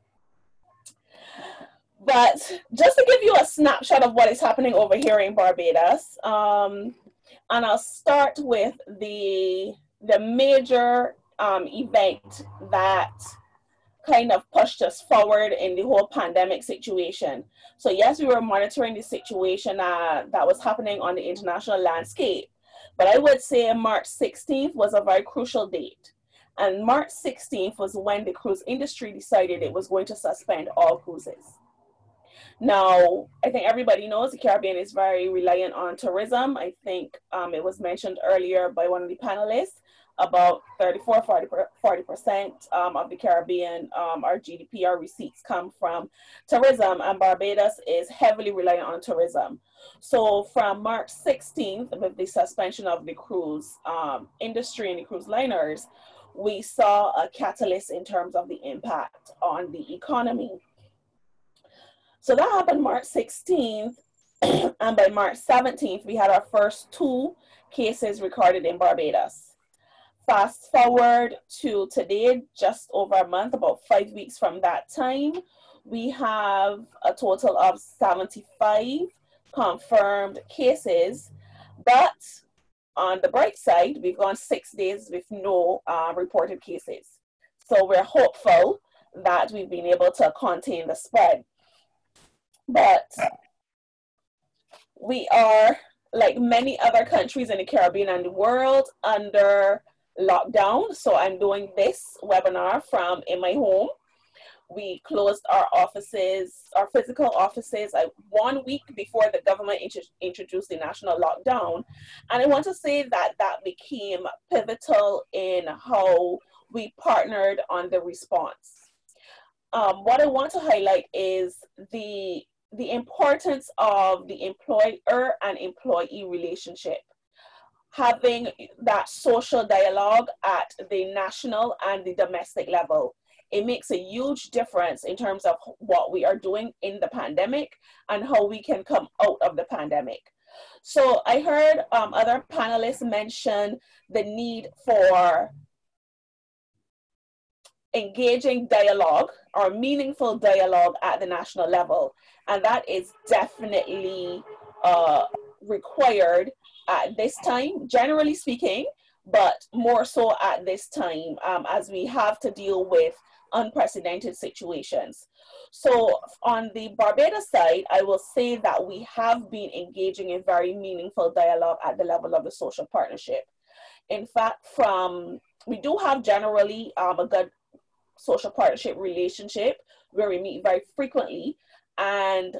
S7: But just to give you a snapshot of what is happening over here in Barbados, and I'll start with the major event that kind of pushed us forward in the whole pandemic situation. So yes, we were monitoring the situation that was happening on the international landscape, but I would say March 16th was a very crucial date. And March 16th was when the cruise industry decided it was going to suspend all cruises. Now, I think everybody knows the Caribbean is very reliant on tourism. I think it was mentioned earlier by one of the panelists, about 40% of the Caribbean, our GDP, our receipts come from tourism, and Barbados is heavily reliant on tourism. So from March 16th, with the suspension of the cruise industry and the cruise liners, we saw a catalyst in terms of the impact on the economy. So that happened March 16th, and by March 17th, we had our first 2 cases recorded in Barbados. Fast forward to today, just over a month, about 5 weeks from that time, we have a total of 75 confirmed cases, but on the bright side, we've gone 6 days with no reported cases. So we're hopeful that we've been able to contain the spread. But we are, like many other countries in the Caribbean and the world, under lockdown. So I'm doing this webinar from in my home. We closed our offices, our physical offices, 1 week before the government introduced the national lockdown. And I want to say that that became pivotal in how we partnered on the response. What I want to highlight is the importance of the employer and employee relationship. Having that social dialogue at the national and the domestic level. It makes a huge difference in terms of what we are doing in the pandemic and how we can come out of the pandemic. So I heard other panelists mention the need for engaging dialogue or meaningful dialogue at the national level. And that is definitely required at this time, generally speaking, but more so at this time as we have to deal with unprecedented situations. So on the Barbados side, I will say that we have been engaging in very meaningful dialogue at the level of the social partnership. In fact, we do have generally a good social partnership relationship where we meet very frequently. And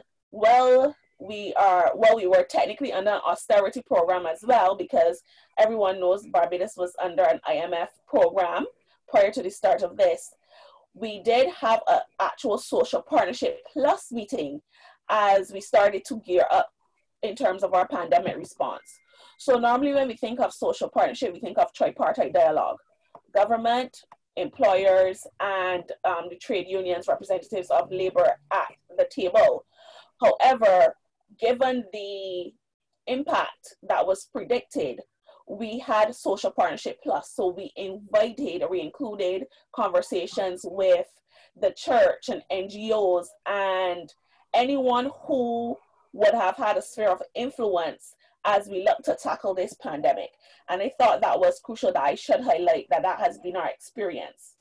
S7: we were technically under an austerity program as well, because everyone knows Barbados was under an IMF program prior to the start of this. We did have an actual social partnership plus meeting as we started to gear up in terms of our pandemic response. So normally when we think of social partnership, we think of tripartite dialogue. Government, employers, and the trade unions, representatives of labor at the table. However, given the impact that was predicted, we had social partnership plus. So we included conversations with the church and NGOs and anyone who would have had a sphere of influence as we look to tackle this pandemic. And I thought that was crucial, that I should highlight that has been our experience.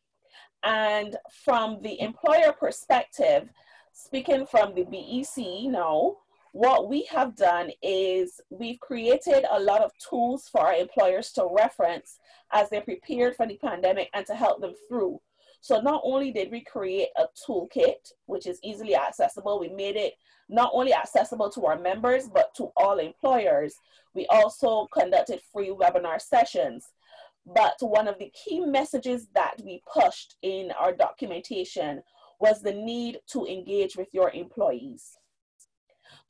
S7: And from the employer perspective, speaking from the BEC now, what we have done is we've created a lot of tools for our employers to reference as they prepared for the pandemic and to help them through. So not only did we create a toolkit, which is easily accessible, we made it not only accessible to our members, but to all employers. We also conducted free webinar sessions. But one of the key messages that we pushed in our documentation was the need to engage with your employees.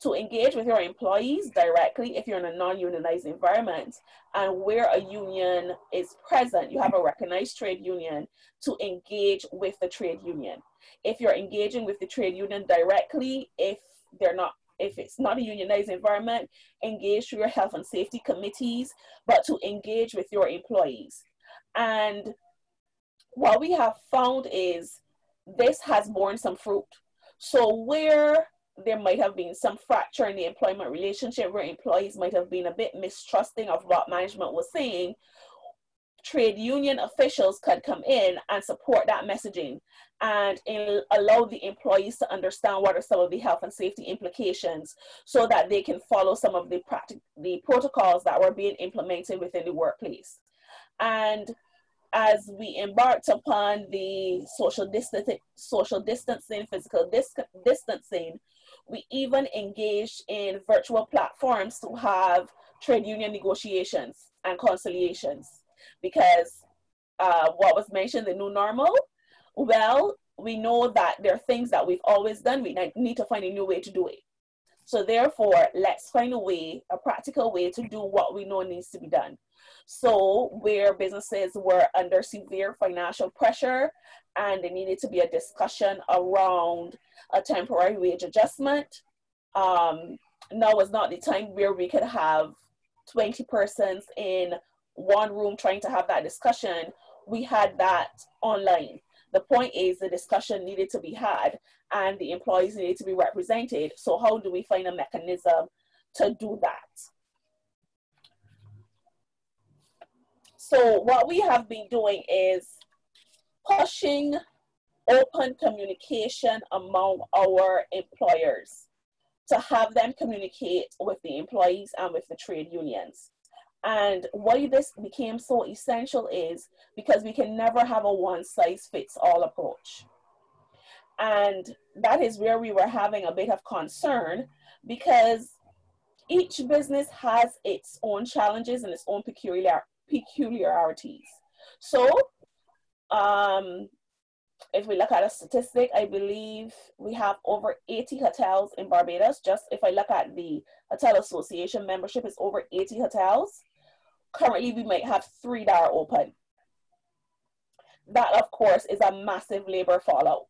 S7: to engage with your employees directly if you're in a non-unionized environment, and where a union is present, you have a recognized trade union, to engage with the trade union. If you're engaging with the trade union directly, if it's not a unionized environment, engage through your health and safety committees, but to engage with your employees. And what we have found is this has borne some fruit. So where there might have been some fracture in the employment relationship, where employees might have been a bit mistrusting of what management was saying, trade union officials could come in and support that messaging and allow the employees to understand what are some of the health and safety implications, so that they can follow some of the protocols that were being implemented within the workplace. And as we embarked upon the social distancing, physical distancing, we even engaged in virtual platforms to have trade union negotiations and conciliations. Because what was mentioned, the new normal, well, we know that there are things that we've always done. We need to find a new way to do it. So therefore, let's find a practical way to do what we know needs to be done. So where businesses were under severe financial pressure and there needed to be a discussion around a temporary wage adjustment, now is not the time where we could have 20 persons in one room trying to have that discussion. We had that online. The point is the discussion needed to be had and the employees needed to be represented. So how do we find a mechanism to do that? So what we have been doing is pushing open communication among our employers to have them communicate with the employees and with the trade unions. And why this became so essential is because we can never have a one-size-fits-all approach. And that is where we were having a bit of concern, because each business has its own challenges and its own peculiarities. So if we look at a statistic, I believe we have over 80 hotels in Barbados. Just if I look at the Hotel Association membership, it's over 80 hotels. Currently, we might have 3 that are open. That, of course, is a massive labor fallout.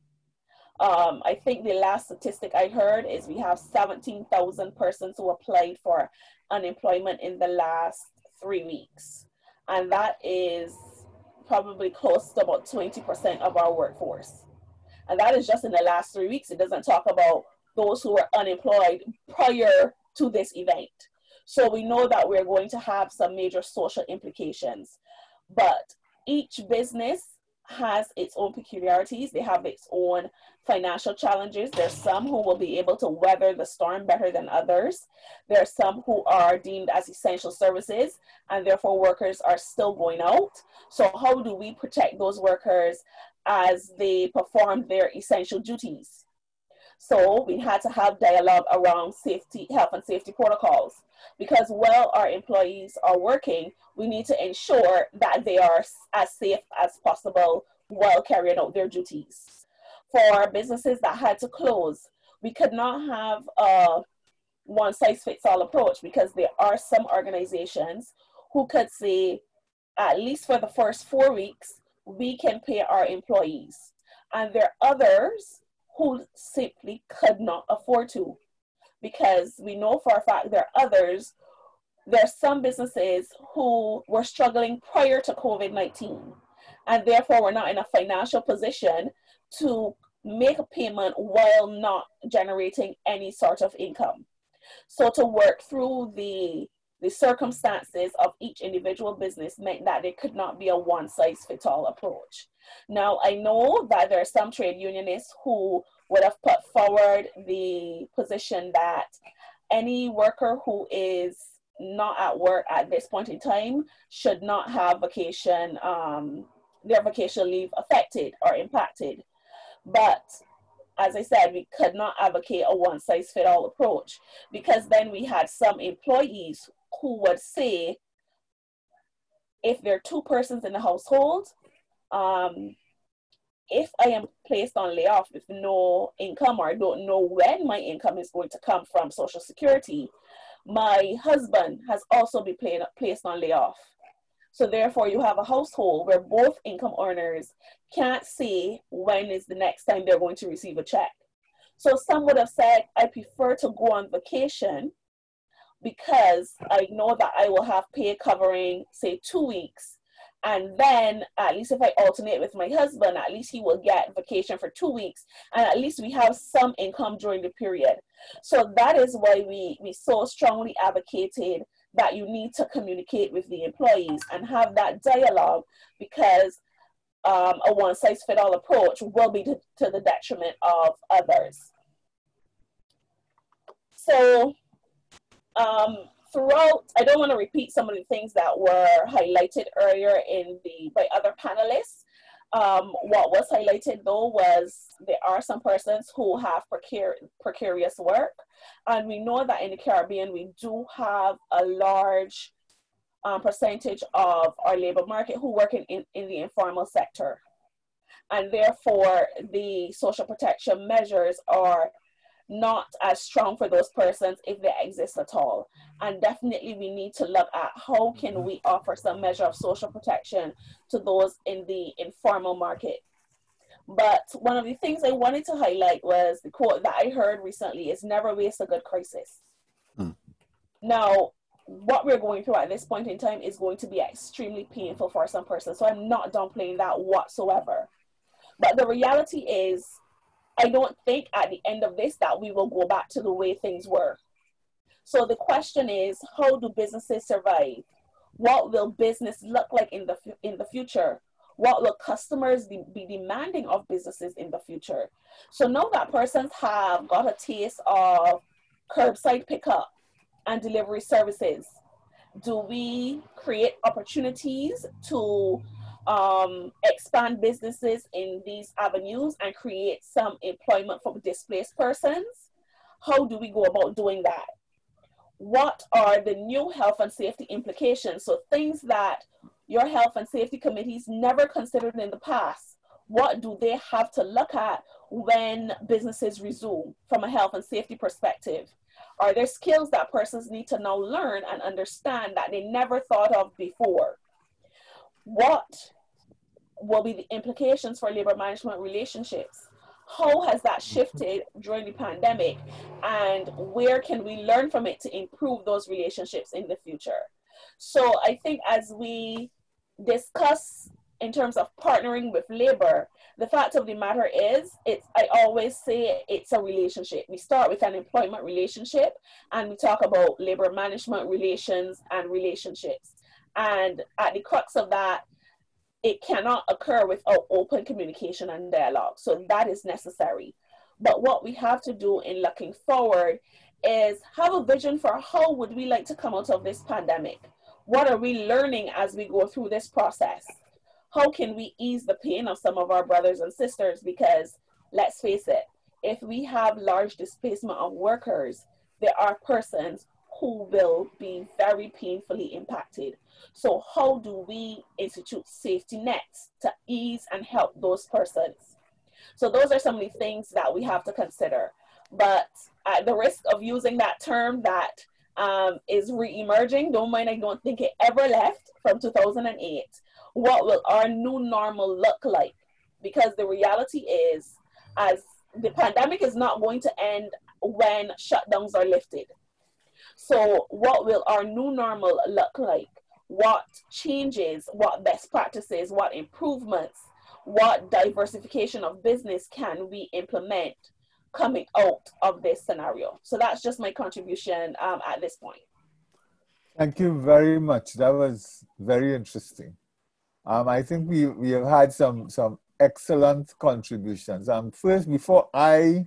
S7: I think the last statistic I heard is we have 17,000 persons who applied for unemployment in the last 3 weeks. And that is probably close to about 20% of our workforce. And that is just in the last 3 weeks. It doesn't talk about those who were unemployed prior to this event. So we know that we're going to have some major social implications. But each business has its own peculiarities. They have its own financial challenges. There's some who will be able to weather the storm better than others. There are some who are deemed as essential services, and therefore workers are still going out. So how do we protect those workers as they perform their essential duties? So we had to have dialogue around safety, health and safety protocols, because while our employees are working, we need to ensure that they are as safe as possible while carrying out their duties. For businesses that had to close, we could not have a one-size-fits-all approach, because there are some organizations who could say, at least for the first 4 weeks, we can pay our employees. And there are others who simply could not afford to, because we know for a fact there are some businesses who were struggling prior to COVID-19, and therefore were not in a financial position to make a payment while not generating any sort of income. So to work through the circumstances of each individual business meant that there could not be a one-size-fits-all approach. Now, I know that there are some trade unionists who would have put forward the position that any worker who is not at work at this point in time should not have vacation, their vacation leave affected or impacted. But as I said, we could not advocate a one-size-fits-all approach, because then we had some employees who would say, if there are 2 persons in the household, if I am placed on layoff with no income, or I don't know when my income is going to come from Social Security, my husband has also been placed on layoff. So therefore, you have a household where both income earners can't say when is the next time they're going to receive a check. So some would have said, I prefer to go on vacation because I know that I will have pay covering, say, 2 weeks. And then at least if I alternate with my husband, at least he will get vacation for 2 weeks. And at least we have some income during the period. So that is why we so strongly advocated that you need to communicate with the employees and have that dialogue, because a one-size-fits-all approach will be to the detriment of others. So throughout, I don't want to repeat some of the things that were highlighted earlier by other panelists. What was highlighted though was there are some persons who have precarious work, and we know that in the Caribbean we do have a large percentage of our labor market who work in the informal sector, and therefore the social protection measures are not as strong for those persons if they exist at all. And definitely we need to look at how can we offer some measure of social protection to those in the informal market. But one of the things I wanted to highlight was the quote that I heard recently is never waste a good crisis. Now, what we're going through at this point in time is going to be extremely painful for some persons. So I'm not downplaying that whatsoever. But the reality is, I don't think at the end of this that we will go back to the way things were. So the question is, how do businesses survive? What will business look like in the future? What will customers be demanding of businesses in the future? So now that persons have got a taste of curbside pickup and delivery services, do we create opportunities to expand businesses in these avenues and create some employment for displaced persons? How do we go about doing that? What are the new health and safety implications? So things that your health and safety committees never considered in the past. What do they have to look at when businesses resume from a health and safety perspective? Are there skills that persons need to now learn and understand that they never thought of before? What will be the implications for labor management relationships? How has that shifted during the pandemic? And where can we learn from it to improve those relationships in the future? So I think as we discuss in terms of partnering with labor, the fact of the matter is, I always say it's a relationship. We start with an employment relationship and we talk about labor management relations and relationships. And at the crux of that, it cannot occur without open communication and dialogue. So that is necessary. But what we have to do in looking forward is have a vision for how would we like to come out of this pandemic? What are we learning as we go through this process? How can we ease the pain of some of our brothers and sisters? Because let's face it, if we have large displacement of workers, there are persons who will be very painfully impacted. So how do we institute safety nets to ease and help those persons? So those are some of the things that we have to consider. But at the risk of using that term that is re-emerging, don't mind, I don't think it ever left from 2008. What will our new normal look like? Because the reality is, as the pandemic is not going to end when shutdowns are lifted. So what will our new normal look like? What changes, what best practices, what improvements, what diversification of business can we implement coming out of this scenario? So that's just my contribution at this point.
S3: Thank you very much. That was very interesting. I think we have had some excellent contributions. First, before I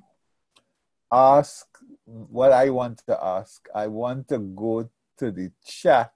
S3: ask what I want to ask, I want to go to the chat.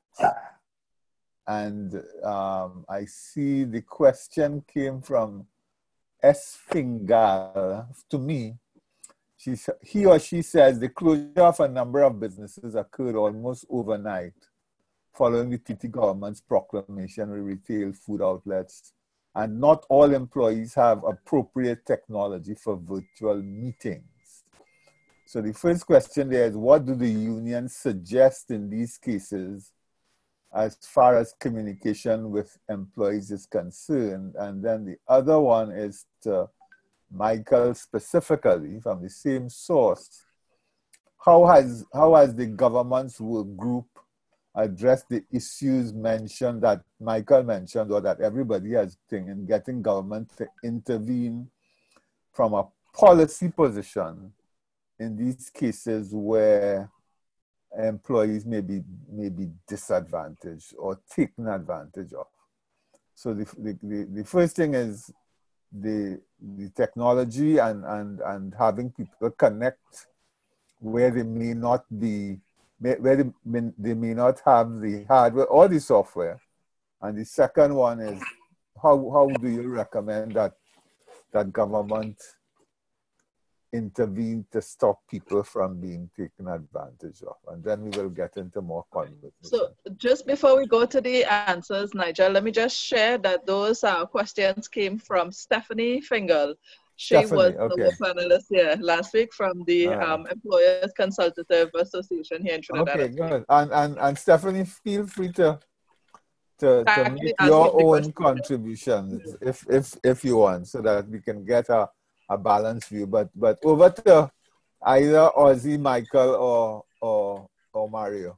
S3: And I see the question came from S. Fingal to me. He or she says the closure of a number of businesses occurred almost overnight following the TT government's proclamation of retail food outlets and not all employees have appropriate technology for virtual meetings. So the first question there is, what do the unions suggest in these cases as far as communication with employees is concerned? And then the other one is to Michael specifically from the same source. How has the government's work group addressed the issues mentioned that Michael mentioned, or that everybody has seen, in getting government to intervene from a policy position in these cases where employees may be disadvantaged or taken advantage of? So the first thing is the technology and having people connect where they may not be, where they may not have the hardware or the software. And the second one is, how do you recommend that government intervene to stop people from being taken advantage of? And then we will get into more conversation.
S1: So just before we go to the answers, Nigel, let me just share that those questions came from Stephanie Fingal. She was the panelist here last week from the Employers Consultative Association here in Trinidad.
S3: Okay, good. And Stephanie, feel free to make your own contributions if you want, so that we can get a balanced view. But over to either Ozzy, Michael, or Mario.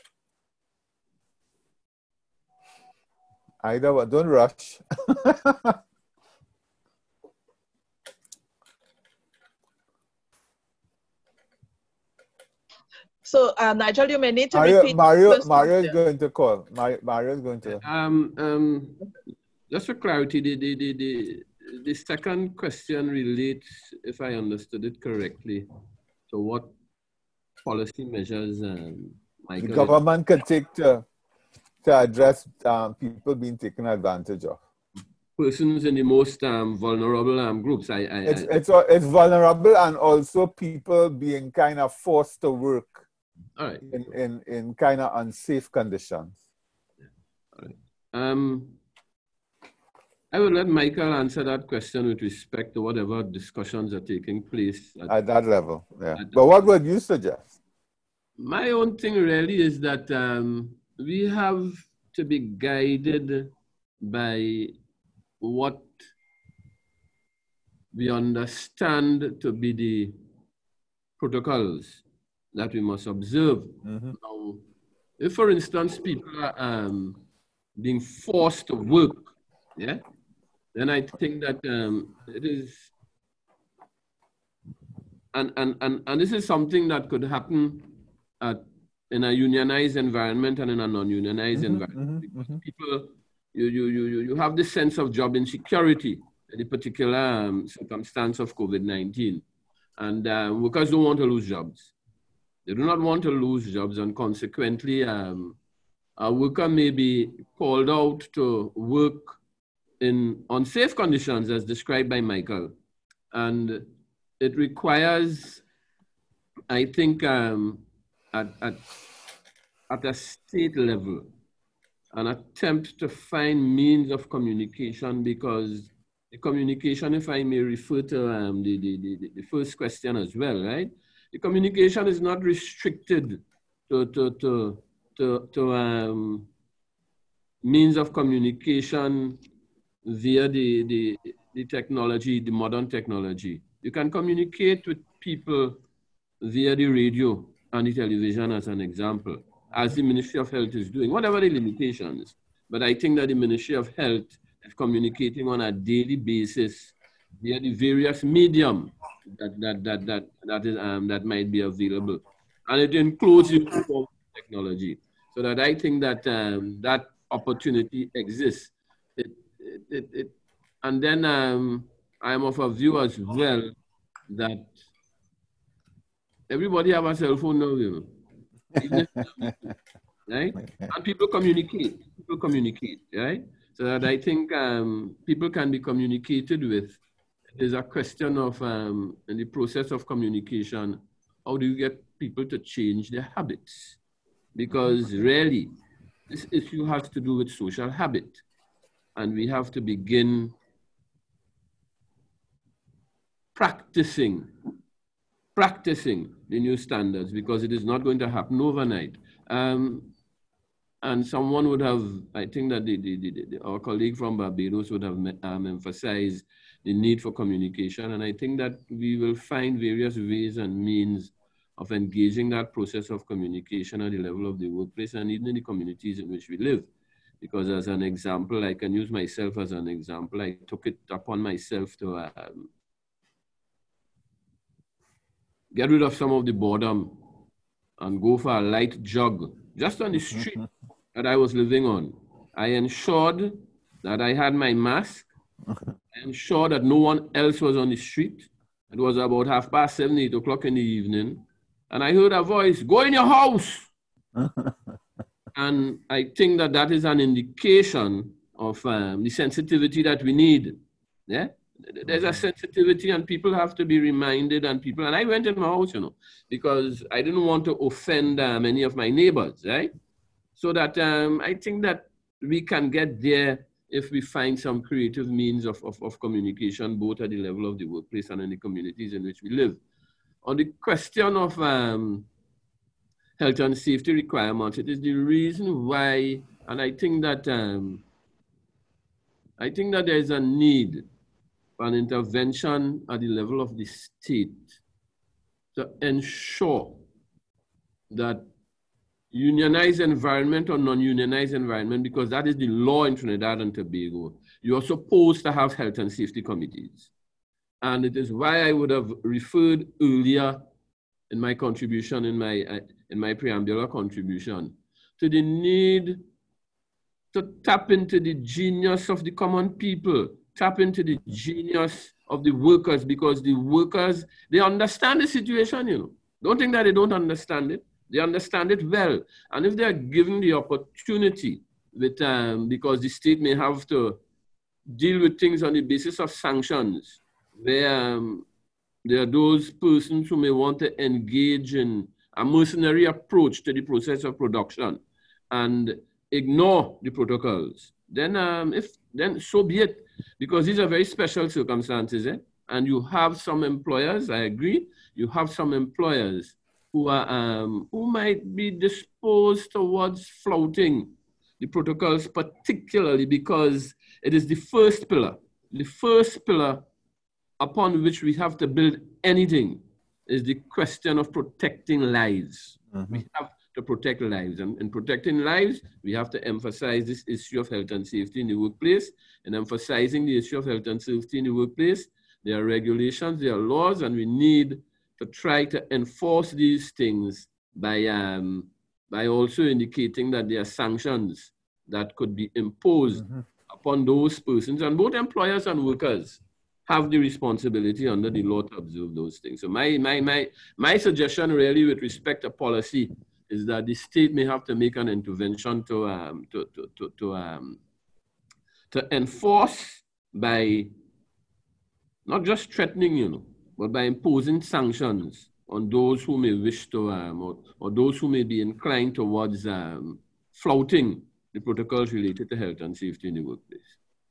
S3: Either one, don't rush.
S1: So, Nigel, you may need to repeat.
S3: Mario is going to call. Mario is going to.
S5: Just for clarity, the second question relates, if I understood it correctly, to what policy measures Michael,
S3: the government could take to address people being taken advantage of.
S5: Persons in the most vulnerable groups.
S3: It's vulnerable, and also people being kind of forced to work.
S5: All right.
S3: In kind of unsafe conditions.
S5: All right. I will let Michael answer that question with respect to whatever discussions are taking place
S3: at that level. Yeah. But what would you suggest?
S5: My own thing really is that we have to be guided by what we understand to be the protocols that we must observe.
S3: Mm-hmm.
S5: Now, if, for instance, people are being forced to work, yeah, then I think that it is, and this is something that could happen in a unionized environment and in a non-unionized environment. Because people, you have this sense of job insecurity in the particular circumstance of COVID-19, and workers don't want to lose jobs. They do not want to lose jobs, and consequently, a worker may be called out to work in unsafe conditions, as described by Michael. And it requires, I think, at a state level, an attempt to find means of communication, because the communication, if I may refer to the first question as well, right? The communication is not restricted to means of communication via the technology, the modern technology. You can communicate with people via the radio and the television, as an example, as the Ministry of Health is doing, whatever the limitations. But I think that the Ministry of Health is communicating on a daily basis via the various medium that might be available, and it includes the technology. So that I think that that opportunity exists. And then I am of a view as well that everybody have a cell phone now, you know, right? And people communicate, right? So that I think people can be communicated with. There's a question of, in the process of communication, how do you get people to change their habits? Because really, this issue has to do with social habit. and we have to begin practicing the new standards, because it is not going to happen overnight. And someone would have, I think that our colleague from Barbados would have emphasized the need for communication. And I think that we will find various ways and means of engaging that process of communication at the level of the workplace and even in the communities in which we live. Because as an example, I can use myself as an example. I took it upon myself to get rid of some of the boredom and go for a light jog just on the street that I was living on. I ensured that I had my mask. I ensured that no one else was on the street. It was about 7:30, 8 o'clock in the evening. And I heard a voice, "Go in your house." And I think that that is an indication of the sensitivity that we need. Yeah, there's a sensitivity, and people have to be reminded. And I went in my house, because I didn't want to offend any of my neighbors, right? So that I think that we can get there if we find some creative means of communication, both at the level of the workplace and in the communities in which we live. On the question of health and safety requirements, it is the reason why, and I think that there is a need for an intervention at the level of the state to ensure that unionized environment or non-unionized environment, because that is the law in Trinidad and Tobago, you are supposed to have health and safety committees. And it is why I would have referred earlier in my contribution, in my preambular contribution, to the need to tap into the genius of the common people, tap into the genius of the workers, because the workers, they understand the situation, Don't think that they don't understand it. They understand it well. And if they are given the opportunity, because the state may have to deal with things on the basis of sanctions, where there are those persons who may want to engage in a mercenary approach to the process of production and ignore the protocols, then so be it, because these are very special circumstances, and you have some employers, I agree, you have some employers who might be disposed towards flouting the protocols, particularly because it is the first pillar upon which we have to build anything is the question of protecting lives. We have to protect lives, and in protecting lives, we have to emphasize this issue of health and safety in the workplace. And emphasizing the issue of health and safety in the workplace, there are regulations, there are laws, and we need to try to enforce these things by also indicating that there are sanctions that could be imposed upon those persons, and both employers and workers have the responsibility under the law to observe those things. So my suggestion really with respect to policy is that the state may have to make an intervention to enforce by not just threatening, but by imposing sanctions on those who may wish to, or those who may be inclined towards flouting the protocols related to health and safety in the workplace.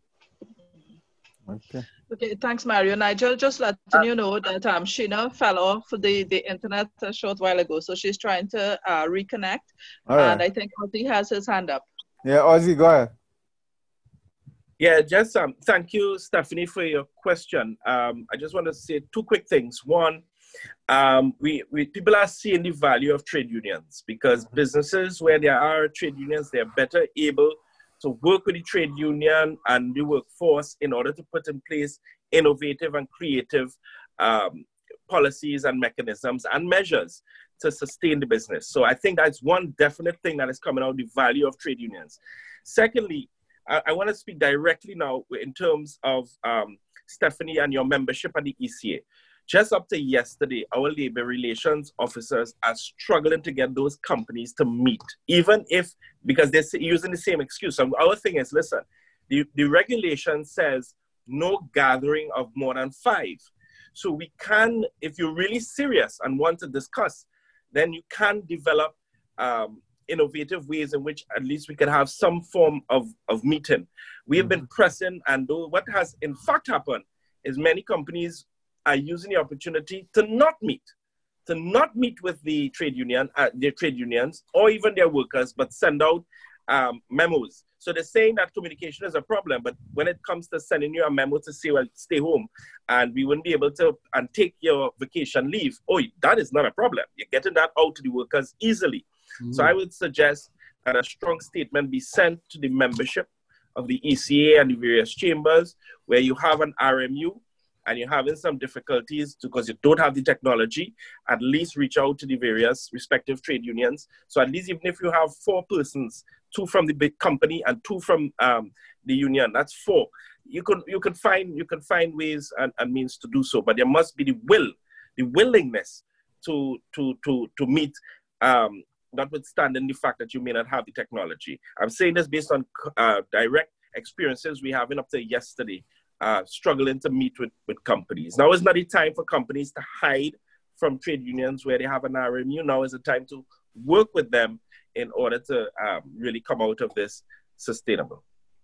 S1: Okay, thanks, Mario. Nigel, just letting you know that Sheena fell off the internet a short while ago, so she's trying to reconnect. And I think Ozzy has his hand up.
S3: Yeah, Ozzy, go ahead.
S2: Yeah, just thank you, Stephanie, for your question. I just want to say two quick things. One, people are seeing the value of trade unions, because businesses where there are trade unions, they're better able to work with the trade union and the workforce in order to put in place innovative and creative policies and mechanisms and measures to sustain the business. So I think that's one definite thing that is coming out, the value of trade unions. Secondly, I want to speak directly now in terms of Stephanie and your membership at the ECA. Just up to yesterday, our labor relations officers are struggling to get those companies to meet, even if, because they're using the same excuse. So our thing is, listen, the regulation says no gathering of more than 5. So we can, if you're really serious and want to discuss, then you can develop innovative ways in which at least we can have some form of meeting. We have been pressing, and what has in fact happened is many companies are using the opportunity to not meet with the trade union, their trade unions, or even their workers, but send out memos. So they're saying that communication is a problem, but when it comes to sending you a memo to say, well, stay home, and we wouldn't be able to take your vacation leave, that is not a problem. You're getting that out to the workers easily. So I would suggest that a strong statement be sent to the membership of the ECA and the various chambers where you have an RMU and you're having some difficulties because you don't have the technology. At least reach out to the various respective trade unions. So at least even if you have 4 persons, 2 from the big company and 2 from the union, that's 4. You can find ways and means to do so, but there must be the willingness to meet, notwithstanding the fact that you may not have the technology. I'm saying this based on direct experiences we having up to yesterday, struggling to meet with companies. Now is not the time for companies to hide from trade unions where they have an RMU. Now is the time to work with them in order to really come out of this sustainable.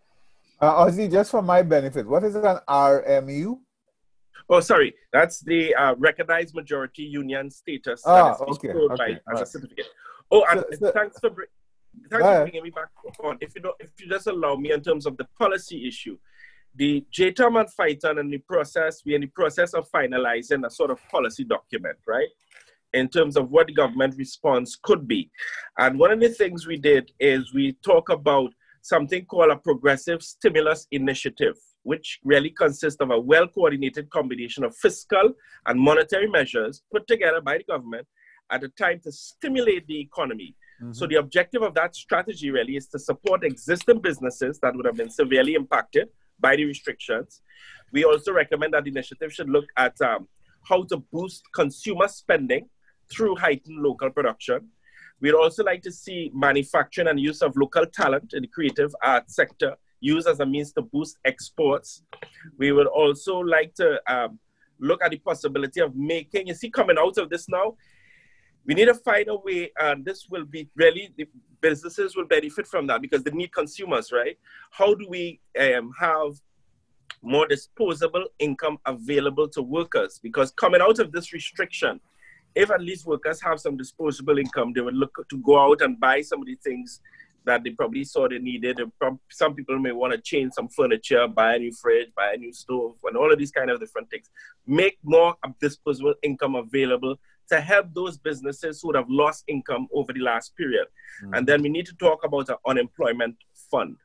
S3: Ozzy, just for my benefit, what is an RMU?
S2: Oh, sorry. That's the Recognized Majority Union Status.
S3: Okay.
S2: As a certificate. Oh, and thanks for bringing me back on. If you just allow me in terms of the policy issue, the JTOM and FITON we're in the process of finalizing a sort of policy document, right? In terms of what the government response could be. And one of the things we did is we talk about something called a progressive stimulus initiative, which really consists of a well-coordinated combination of fiscal and monetary measures put together by the government at a time to stimulate the economy. So the objective of that strategy really is to support existing businesses that would have been severely impacted by the restrictions. We also recommend that the initiative should look at how to boost consumer spending through heightened local production. We'd also like to see manufacturing and use of local talent in the creative arts sector used as a means to boost exports. We would also like to look at the possibility of making, coming out of this now, we need to find a way, and this will be really, the businesses will benefit from that because they need consumers, right? How do we have more disposable income available to workers? Because coming out of this restriction, if at least workers have some disposable income, they would look to go out and buy some of the things that they probably saw they needed. Some people may want to change some furniture, buy a new fridge, buy a new stove, and all of these kind of different things. Make more disposable income available to help those businesses who would have lost income over the last period. And then we need to talk about an unemployment fund.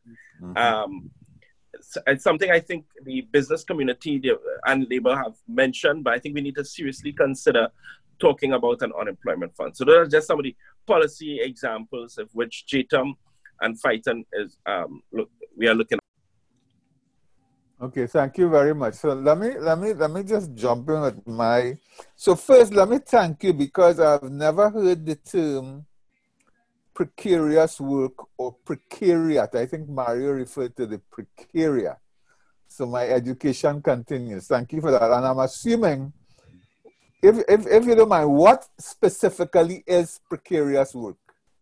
S2: It's something I think the business community and Labour have mentioned, but I think we need to seriously consider talking about an unemployment fund. So those are just some of the policy examples of which JTOM and FITON is we are looking at.
S3: Okay, thank you very much. So let me just jump in with my. So first, let me thank you because I've never heard the term precarious work or precariat. I think Mario referred to the precariat. So my education continues. Thank you for that. And I'm assuming, if you don't mind, what specifically is precarious work?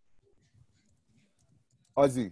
S3: Ozzy.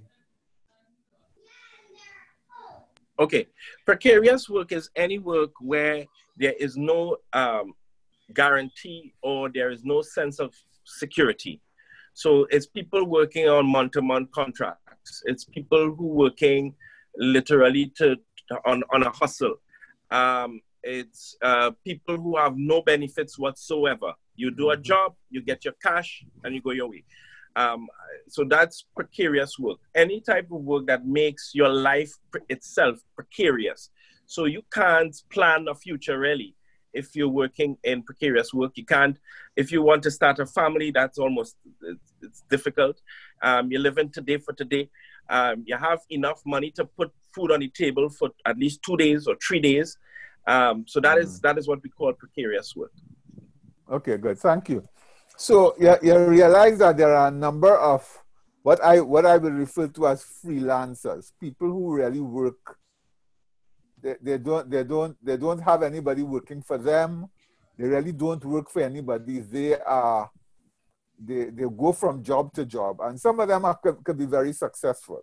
S2: Okay, precarious work is any work where there is no guarantee or there is no sense of security. So it's people working on month-to-month contracts. It's people who working literally on a hustle. It's people who have no benefits whatsoever. You do a job, you get your cash, and you go your way. So that's precarious work. Any type of work that makes your life itself precarious. So you can't plan a future really. If you're working in precarious work, you can't. If you want to start a family, that's it's difficult. You're living today for today. You have enough money to put food on the table for at least 2 days or 3 days. So that is what we call precarious work.
S3: Okay, good. Thank you. So you realize that there are a number of what I will refer to as freelancers, people who really work. They don't have anybody working for them. They really don't work for anybody. They are they go from job to job, and some of them could be very successful.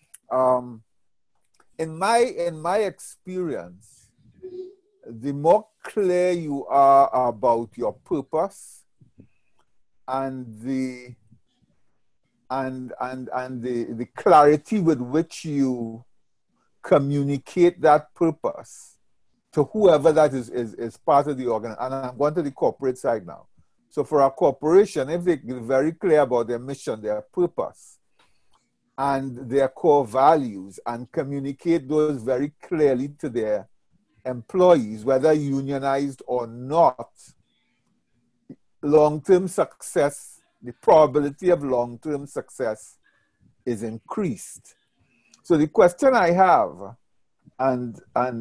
S3: In my experience, the more clear you are about your purpose and the clarity with which you communicate that purpose to whoever that is part of the organization. And I'm going to the corporate side now. So for a corporation, if they're very clear about their mission, their purpose, and their core values, and communicate those very clearly to their employees, whether unionized or not, long-term success, the probability of long-term success is increased. So the question I have, and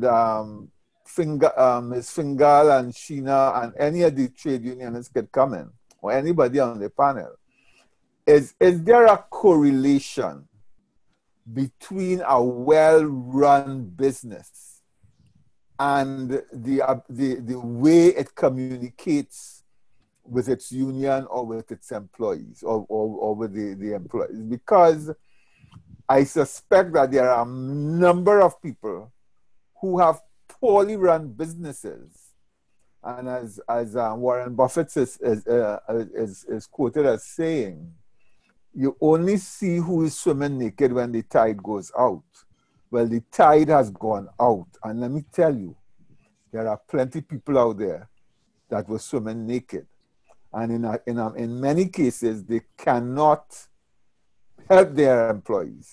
S3: Ms. Fingal and Sheena and any of the trade unionists could come in, or anybody on the panel, is there a correlation between a well-run business and the way it communicates with its union or with its employees or with the employees? Because I suspect that there are a number of people who have poorly run businesses, and as Warren Buffett is quoted as saying, you only see who is swimming naked when the tide goes out. Well, the tide has gone out, and let me tell you, there are plenty of people out there that were swimming naked, and in many cases they cannot help their employees.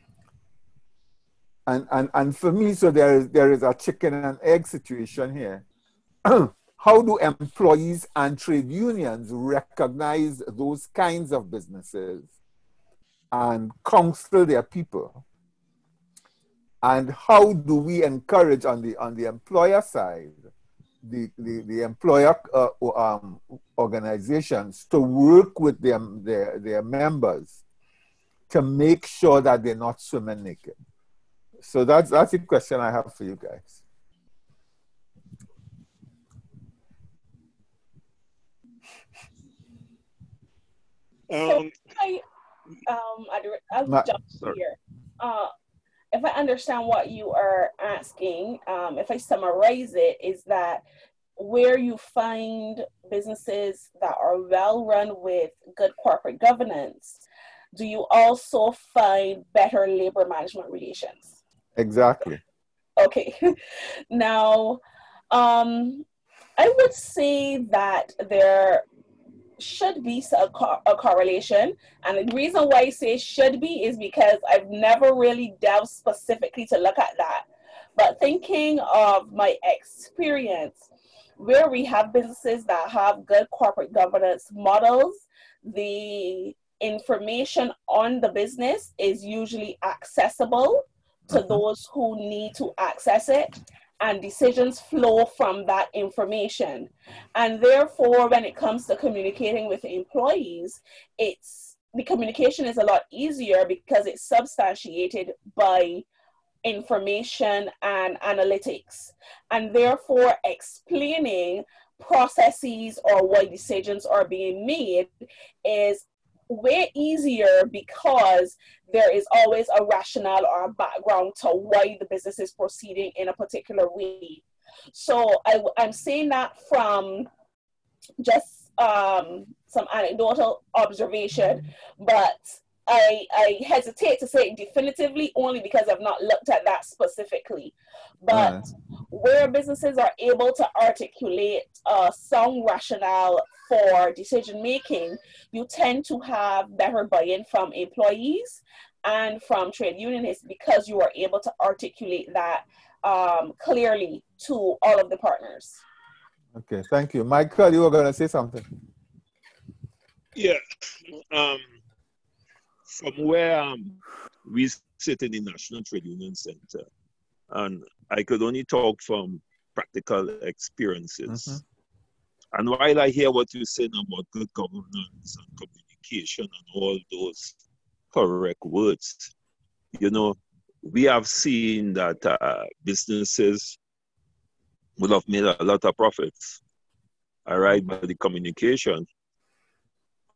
S3: And for me, so there is a chicken and egg situation here. How do employees and trade unions recognize those kinds of businesses and counsel their people? And how do we encourage on the employer side, the employer organizations to work with their members to make sure that they're not swimming naked? So that's the question I have for you guys.
S7: So I'll jump here. If I understand what you are asking, if I summarize it, is that where you find businesses that are well run with good corporate governance, do you also find better labor management relations?
S3: Exactly.
S7: Okay. Now, I would say that there should be a correlation. And the reason why I say should be is because I've never really delved specifically to look at that. But thinking of my experience, where we have businesses that have good corporate governance models, the information on the business is usually accessible to those who need to access it, and decisions flow from that information. And therefore, when it comes to communicating with employees, the communication is a lot easier because it's substantiated by information and analytics. And therefore, explaining processes or why decisions are being made is way easier because there is always a rationale or a background to why the business is proceeding in a particular way. So I'm saying that from just some anecdotal observation, but I hesitate to say it definitively only because I've not looked at that specifically. But where businesses are able to articulate some rationale for decision making, you tend to have better buy-in from employees and from trade unionists because you are able to articulate that clearly to all of the partners.
S3: Okay, thank you. Michael, you were going to say something.
S6: Yeah. From where we sit in the National Trade Union Center, and I could only talk from practical experiences. And while I hear what you're saying about good governance and communication and all those correct words, you know, we have seen that businesses would have made a lot of profits, all right, by the communication.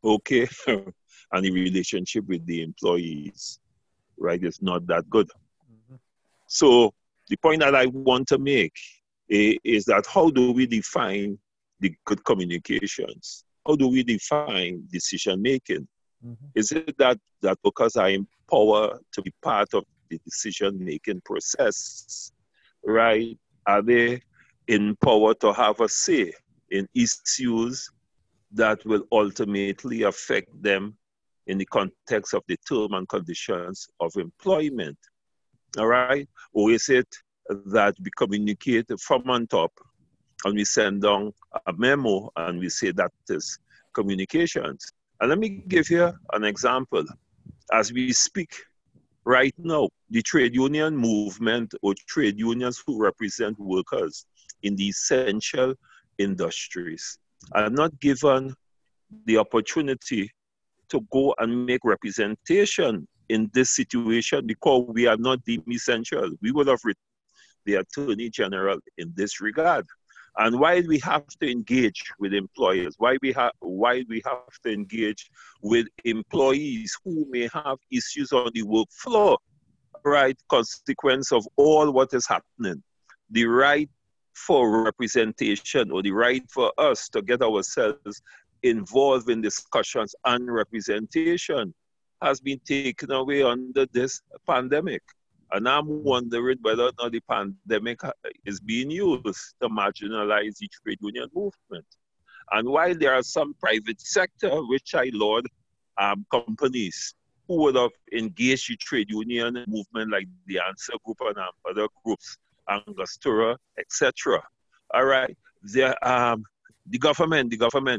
S6: okay? And the relationship with the employees, right, is not that good. So the point that I want to make is that how do we define the good communications? How do we define decision making? Is it that workers are empowered to be part of the decision making process, right? Are they empowered to have a say in issues that will ultimately affect them in the context of the term and conditions of employment? All right? Or is it that we communicate from on top and we send down a memo and we say that is communications? And let me give you an example. As we speak right now, the trade union movement or trade unions who represent workers in the essential industries are not given the opportunity to go and make representation in this situation because we are not deemed essential. We would have written the Attorney General in this regard. And while we have to engage with employers, while we have to engage with employees who may have issues on the work floor, right, consequence of all what is happening, the right for representation or the right for us to get ourselves involved in discussions and representation has been taken away under this pandemic. And I'm wondering whether or not the pandemic is being used to marginalize the trade union movement. And while there are some private sector, which I laud, companies who would have engaged the trade union movement like the Answer Group and other groups, Angostura, etc. All right, the government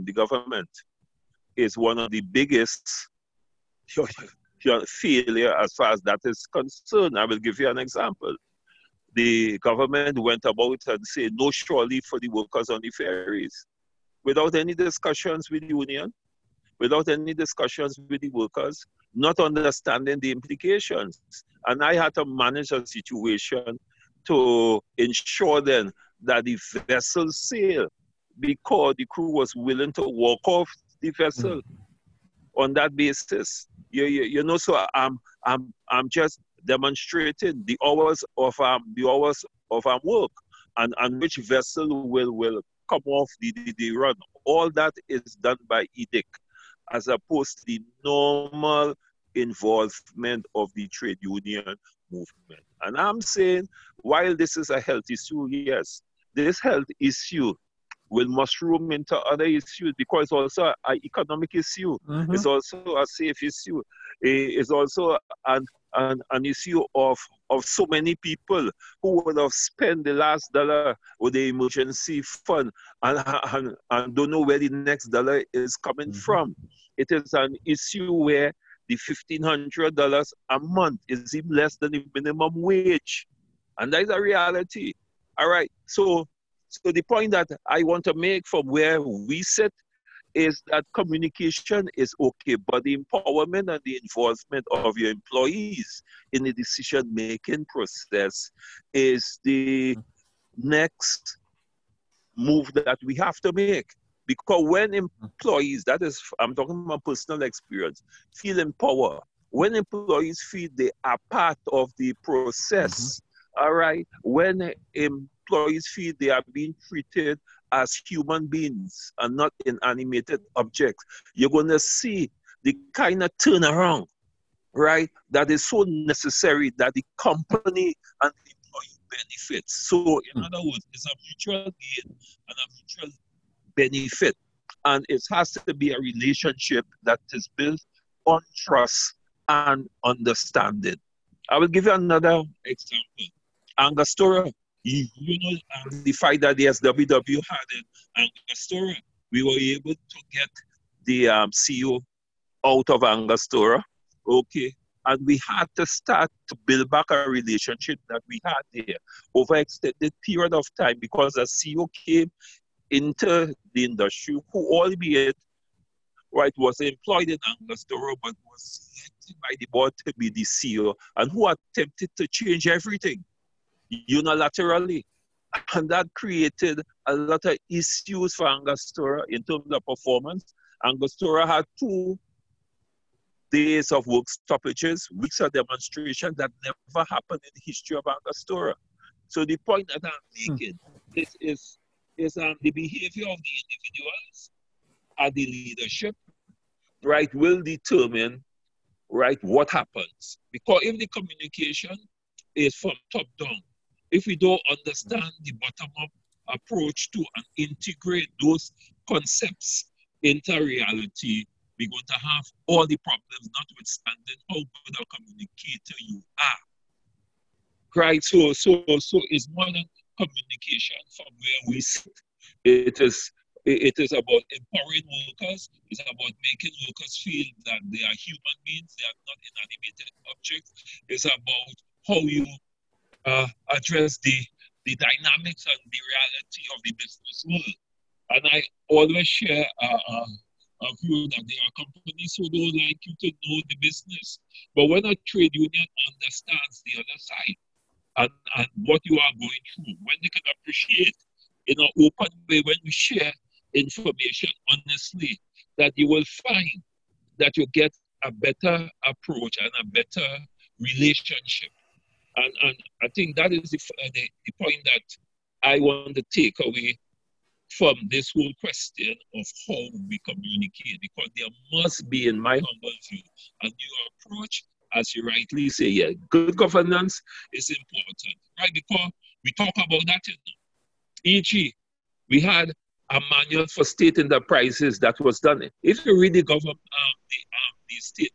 S6: is one of the biggest failure as far as that is concerned. I will give you an example. The government went about and said no surely for the workers on the ferries without any discussions with the union, without any discussions with the workers, not understanding the implications. And I had to manage a situation to ensure then that the vessel sailed because the crew was willing to walk off the vessel on that basis. You know, so I'm just demonstrating the hours of work and which vessel will come off the run. All that is done by edict, as opposed to the normal involvement of the trade union movement. And I'm saying, while this is a health issue, yes, this health issue will mushroom into other issues because it's also an economic issue. It's also a safe issue. It's also an issue of so many people who would have spent the last dollar with the emergency fund and don't know where the next dollar is coming from. It is an issue where the $1,500 a month is even less than the minimum wage. And that is a reality. All right, so the point that I want to make from where we sit is that communication is okay, but the empowerment and the involvement of your employees in the decision-making process is the next move that we have to make. Because when employees, that is, I'm talking about personal experience, feel empowered, when employees feel they are part of the process, all right, when employees feel they are being treated as human beings and not inanimated objects, you're going to see the kind of turnaround, right, that is so necessary that the company and the employee benefits. So, in other words, it's a mutual gain and a mutual benefit. And it has to be a relationship that is built on trust and understanding. I will give you another example. Angostura, you know, the fight that the SWW had in Angostura, we were able to get the CEO out of Angostura, okay? And we had to start to build back a relationship that we had there over an extended period of time because the CEO came into the industry who, albeit, right, was employed in Angostura, but was selected by the board to be the CEO and who attempted to change everything unilaterally. And that created a lot of issues for Angostura in terms of performance Angostura had 2 days of work stoppages, weeks of demonstration that never happened in the history of Angostura. So the point that I'm making is the behavior of the individuals and the leadership, right, will determine, right, what happens. Because if the communication is from top down, if we don't understand the bottom-up approach to and integrate those concepts into reality, we're going to have all the problems, notwithstanding how good a communicator you are. Right? So it's more than communication from where we sit. It is about empowering workers. It's about making workers feel that they are human beings, they are not inanimate objects. It's about how you address the dynamics and the reality of the business world. And I always share a view that there are companies who don't like you to know the business. But when a trade union understands the other side and what you are going through, when they can appreciate in an open way, when we share information honestly, that you will find that you get a better approach and a better relationship. And I think that is the point that I want to take away from this whole question of how we communicate, because there must be, in my humble view, a new approach, as you rightly say. Yeah, good governance is important, right? Because we talk about that in E.g., we had a manual for state enterprises that was done. If you read the government, the state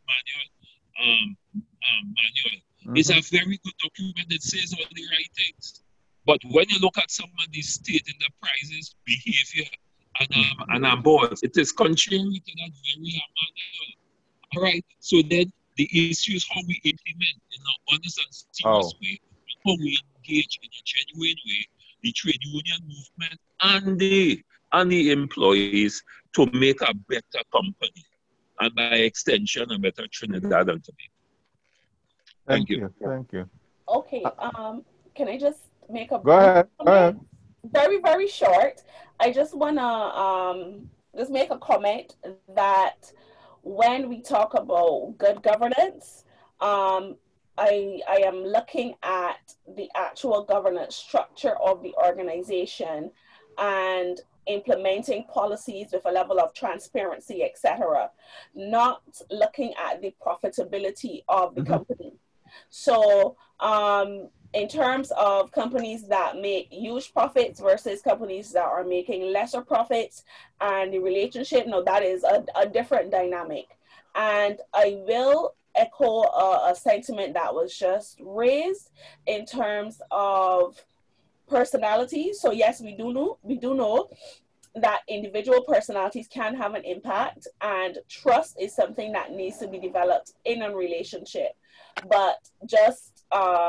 S6: manual, it's a very good document that says all the right things. But when you look at some of these state enterprises' behavior and boards, it is contrary to that very manual. All right. So then the issue is how we implement in an honest and serious way, how we engage in a genuine way the trade union movement and the employees to make a better company, and by extension a better Trinidad and Tobago. Thank you.
S3: Thank you.
S7: Okay. Can I just make a
S3: Go ahead.
S7: Very, very short. I just wanna just make a comment that when we talk about good governance, I am looking at the actual governance structure of the organization and implementing policies with a level of transparency, etc., not looking at the profitability of the company. So in terms of companies that make huge profits versus companies that are making lesser profits and the relationship, no, that is a different dynamic. And I will echo a sentiment that was just raised in terms of personality. So yes, we do know that individual personalities can have an impact, and trust is something that needs to be developed in a relationship. But just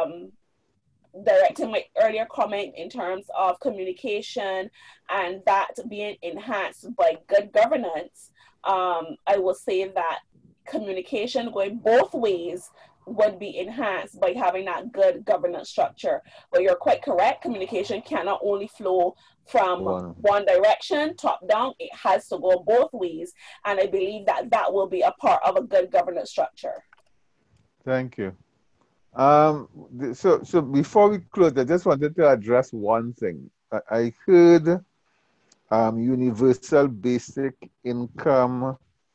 S7: directing my earlier comment in terms of communication and that being enhanced by good governance, I will say that communication going both ways would be enhanced by having that good governance structure. But you're quite correct, communication cannot only flow from one direction, top down, it has to go both ways. And I believe that that will be a part of a good governance structure.
S3: Thank you. So before we close, I just wanted to address one thing. I heard universal basic income,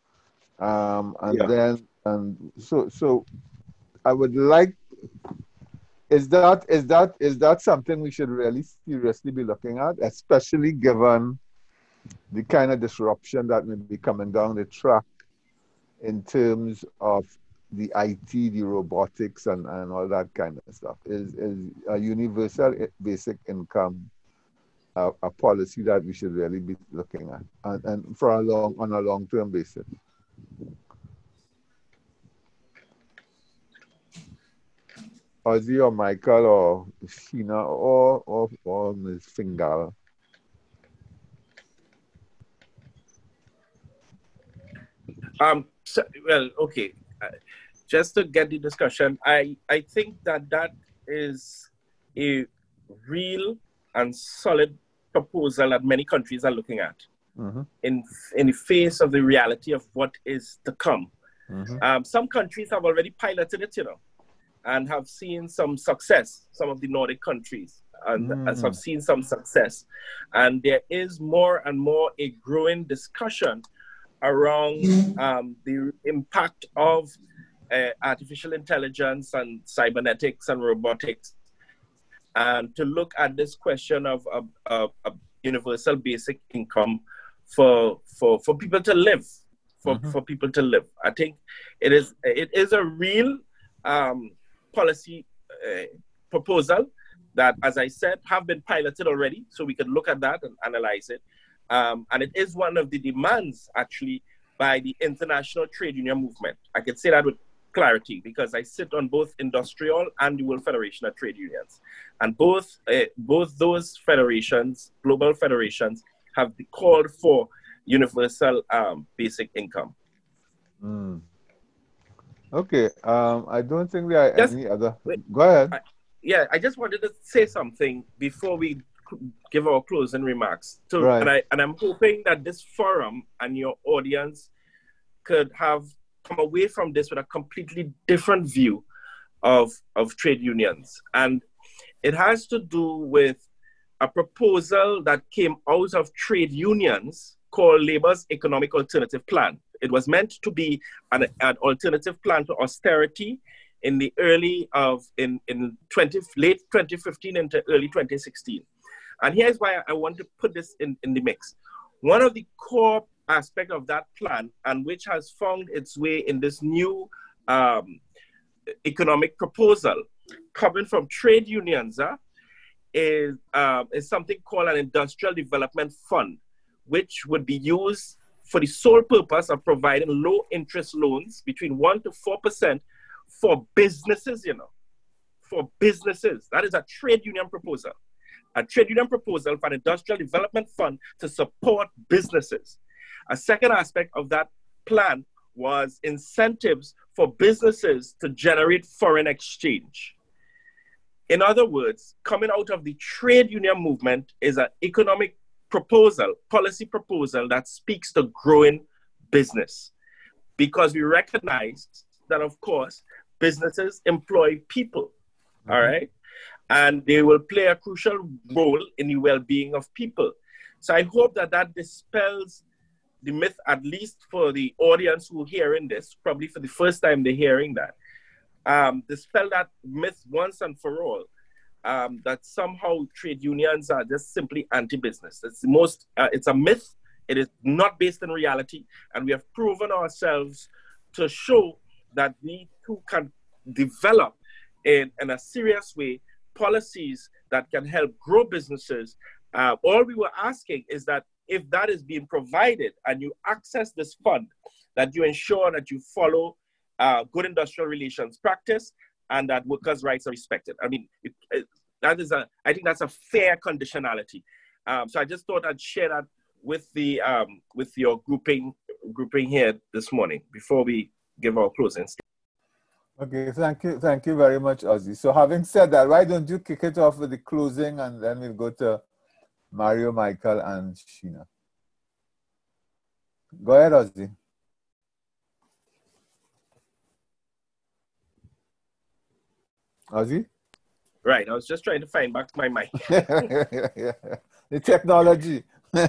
S3: so I would like, is that something we should really seriously be looking at, especially given the kind of disruption that may be coming down the track in terms of the IT, the robotics, and all that kind of stuff? Is a universal basic income a policy that we should really be looking at, and on a long-term basis? Ozzy or Michael or Sheena or Ms. Fingal?
S2: Well, okay. Just to get the discussion, I think that is a real and solid proposal that many countries are looking at. in the face of the reality of what is to come. Some countries have already piloted it, and have seen some success. Some of the Nordic countries have seen some success. And there is more and more a growing discussion around the impact of artificial intelligence and cybernetics and robotics, and to look at this question of a universal basic income for people to live, for people to live. I think it is a real policy proposal that, as I said, have been piloted already, so we can look at that and analyze it. And it is one of the demands, actually, by the international trade union movement. I can say that with clarity because I sit on both industrial and the World Federation of Trade Unions. And both those federations, global federations, have called for universal basic income.
S3: Okay, I don't think there are any other. Go ahead.
S2: I just wanted to say something before we give our closing remarks. So,
S3: right.
S2: and I'm hoping that this forum and your audience could have come away from this with a completely different view of trade unions. And it has to do with a proposal that came out of trade unions called Labor's Economic Alternative Plan. It was meant to be an alternative plan to austerity in the late 2015 into early 2016. And here's why I want to put this in the mix. One of the core aspects of that plan, and which has found its way in this new economic proposal coming from trade unions, is something called an industrial development fund, which would be used for the sole purpose of providing low interest loans between 1% to 4% for businesses, for businesses. That is a trade union proposal. A trade union proposal for an industrial development fund to support businesses. A second aspect of that plan was incentives for businesses to generate foreign exchange. In other words, coming out of the trade union movement is an economic proposal, policy proposal that speaks to growing business. Because we recognize that, of course, businesses employ people, all right? And they will play a crucial role in the well-being of people. So I hope that that dispels the myth, at least for the audience who are hearing this, probably for the first time they're hearing that. Dispel that myth once and for all, that somehow trade unions are just simply anti-business. It's a myth. It is not based in reality. And we have proven ourselves to show that we too can develop in a serious way policies that can help grow businesses. All we were asking is that if that is being provided and you access this fund, that you ensure that you follow good industrial relations practice and that workers' rights are respected. I mean, I think that's a fair conditionality. So I just thought I'd share that with your grouping here this morning before we give our closing statement.
S3: Okay, thank you very much, Ozzy. So having said that, why don't you kick it off with the closing, and then we'll go to Mario, Michael, and Sheena. Go ahead, Ozzy. Ozzy?
S2: Right, I was just trying to find back my mic.
S3: The technology.
S2: All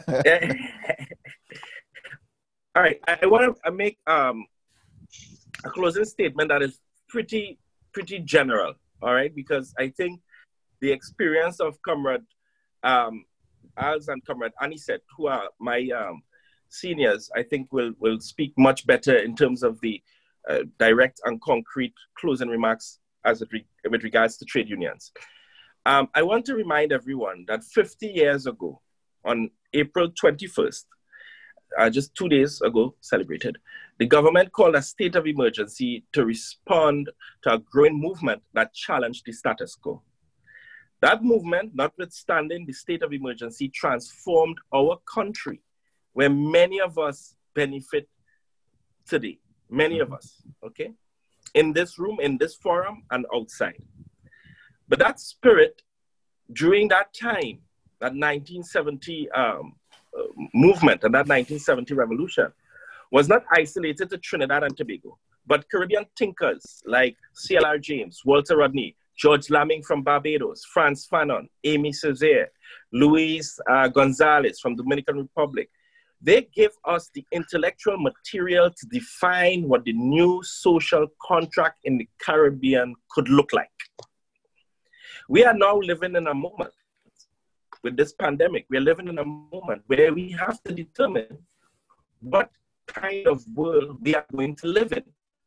S2: right, I want to make a closing statement that is pretty general, all right? Because I think the experience of Comrade Als and Comrade Anisette, who are my seniors, I think will speak much better in terms of the direct and concrete closing remarks with regards to trade unions. I want to remind everyone that 50 years ago, on April 21st, just 2 days ago celebrated, the government called a state of emergency to respond to a growing movement that challenged the status quo. That movement, notwithstanding the state of emergency, transformed our country, where many of us benefit today. Many of us, okay? In this room, in this forum, and outside. But that spirit, during that time, that 1970 movement and that 1970 revolution was not isolated to Trinidad and Tobago, but Caribbean thinkers like C.L.R. James, Walter Rodney, George Lamming from Barbados, Frantz Fanon, Amy Césaire, Luis Gonzalez from Dominican Republic. They give us the intellectual material to define what the new social contract in the Caribbean could look like. We are now living in a moment with this pandemic. We are living in a moment where we have to determine what kind of world we are going to live in.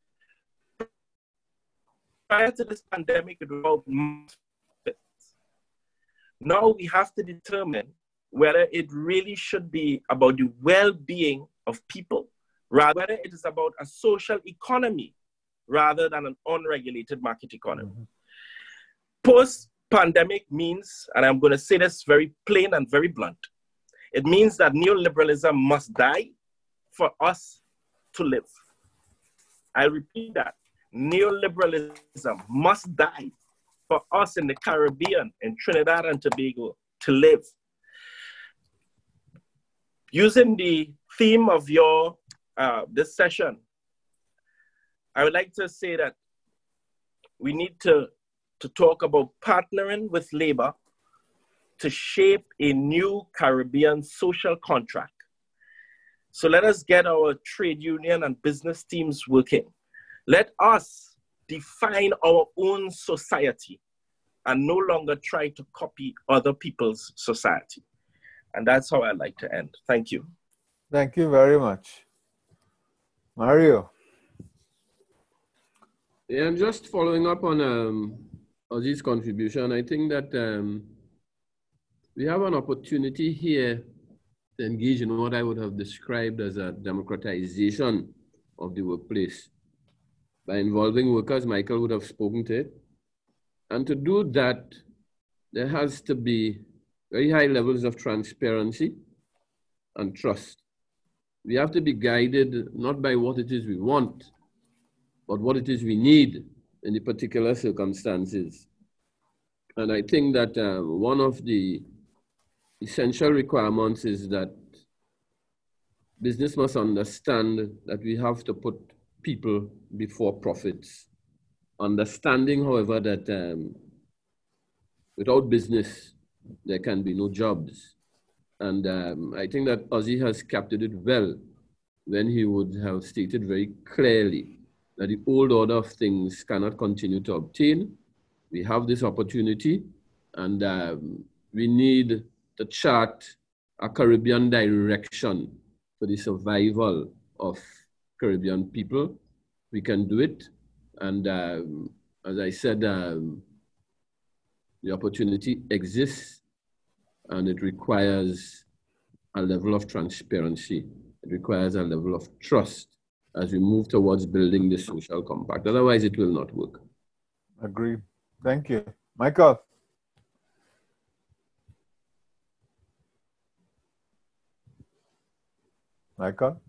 S2: Prior to this pandemic, it was about markets. Now we have to determine whether it really should be about the well-being of people, rather whether it is about a social economy rather than an unregulated market economy. Post-pandemic means, and I'm going to say this very plain and very blunt, it means that neoliberalism must die for us to live. I'll repeat that. Neoliberalism must die for us in the Caribbean, in Trinidad and Tobago, to live. Using the theme of your this session, I would like to say that we need to talk about partnering with labor to shape a new Caribbean social contract. So let us get our trade union and business teams working. Let us define our own society and no longer try to copy other people's society. And that's how I'd like to end. Thank you.
S3: Thank you very much. Mario.
S5: Yeah, and just following up on Ozzy's contribution, I think that we have an opportunity here to engage in what I would have described as a democratization of the workplace by involving workers. Michael would have spoken to it. And to do that, there has to be very high levels of transparency and trust. We have to be guided not by what it is we want, but what it is we need in the particular circumstances. And I think that one of the essential requirements is that business must understand that we have to put people before profits. Understanding, however, that without business, there can be no jobs. And I think that Ozzy has captured it well when he would have stated very clearly that the old order of things cannot continue to obtain. We have this opportunity, and we need to chart a Caribbean direction for the survival of Caribbean people. We can do it. And as I said, the opportunity exists, and it requires a level of transparency. It requires a level of trust as we move towards building the social compact. Otherwise, it will not work.
S3: Agreed. Thank you. Michael. Michael?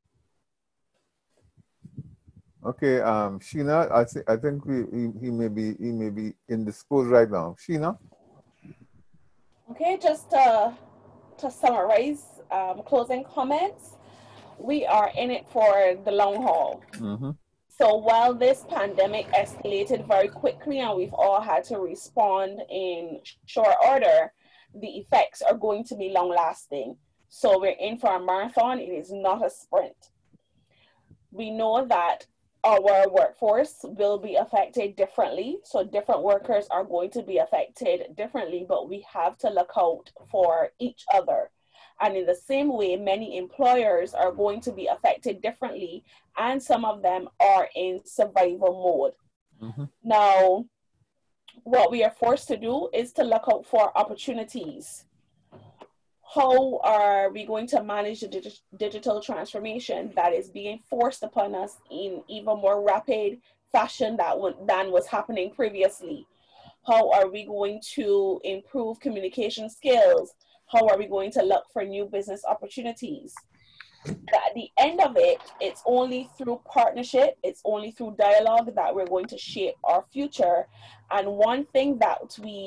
S3: Okay, Sheena, I think he may be indisposed right now. Sheena?
S7: Okay, just to summarize, closing comments, we are in it for the long haul.
S3: Mm-hmm.
S7: So while this pandemic escalated very quickly and we've all had to respond in short order, the effects are going to be long lasting. So we're in for a marathon. It is not a sprint. We know that our workforce will be affected differently. So different workers are going to be affected differently, but we have to look out for each other. And in the same way, many employers are going to be affected differently, and some of them are in survival mode. Mm-hmm. Now, what we are forced to do is to look out for opportunities. How are we going to manage the digital transformation that is being forced upon us in even more rapid fashion than was happening previously? How are we going to improve communication skills? How are we going to look for new business opportunities? But at the end of it, it's only through partnership, it's only through dialogue that we're going to shape our future. And one thing that we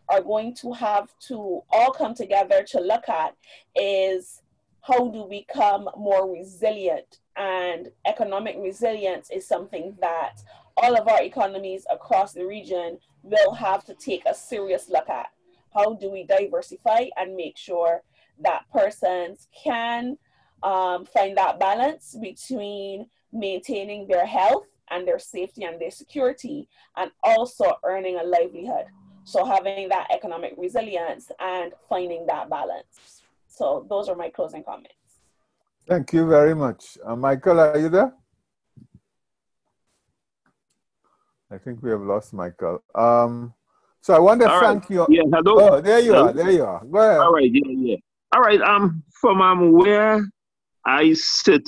S7: are going to have to all come together to look at is how do we become more resilient? And economic resilience is something that all of our economies across the region will have to take a serious look at. How do we diversify and make sure that persons can find that balance between maintaining their health and their safety and their security, and also earning a livelihood? So having that economic resilience and finding that balance. So those are my closing comments.
S3: Thank you very much. Michael, are you there? I think we have lost Michael. So I want to thank you.
S6: Yeah, hello.
S3: Oh, there you are. There you are. Go ahead.
S6: All right, yeah. All right, from where I sit,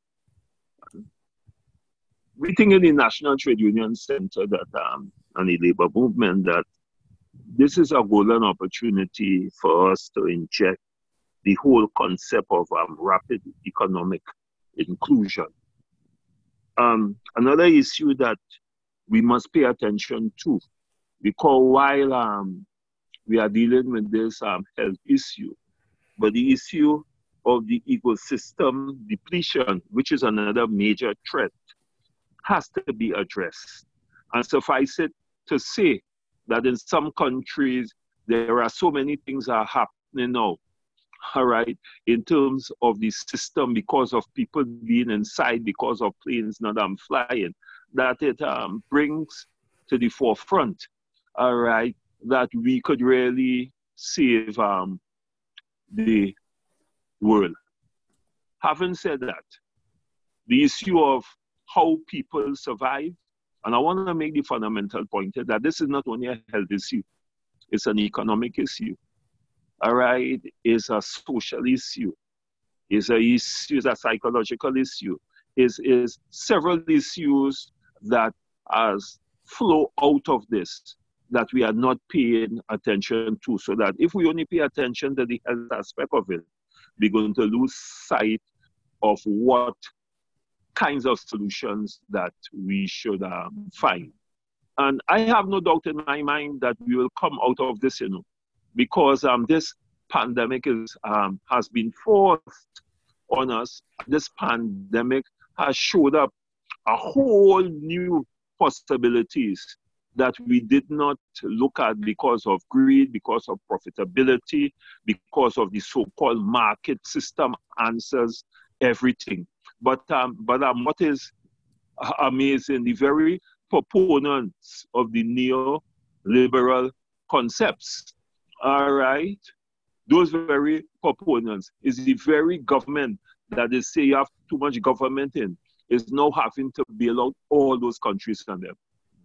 S6: we think in the National Trade Union Center that and the labor movement that this is a golden opportunity for us to inject the whole concept of rapid economic inclusion. Another issue that we must pay attention to, because while we are dealing with this health issue, but the issue of the ecosystem depletion, which is another major threat, has to be addressed. And suffice it to say that in some countries, there are so many things are happening now, all right, in terms of the system, because of people being inside, because of planes not flying, that it brings to the forefront, all right, that we could really save the world. Having said that, the issue of how people survive, and I want to make the fundamental point that this is not only a health issue, it's an economic issue. All right, it's a social issue, it's a psychological issue, is several issues that as flow out of this that we are not paying attention to. So that if we only pay attention to the health aspect of it, we're going to lose sight of what kinds of solutions that we should find. And I have no doubt in my mind that we will come out of this, because this pandemic has been forced on us. This pandemic has showed up a whole new possibilities that we did not look at because of greed, because of profitability, because of the so-called market system answers everything. But what is amazing, the very proponents of the neoliberal concepts, all right, those very proponents is the very government that they say you have too much government in, is now having to bail out all those countries from them.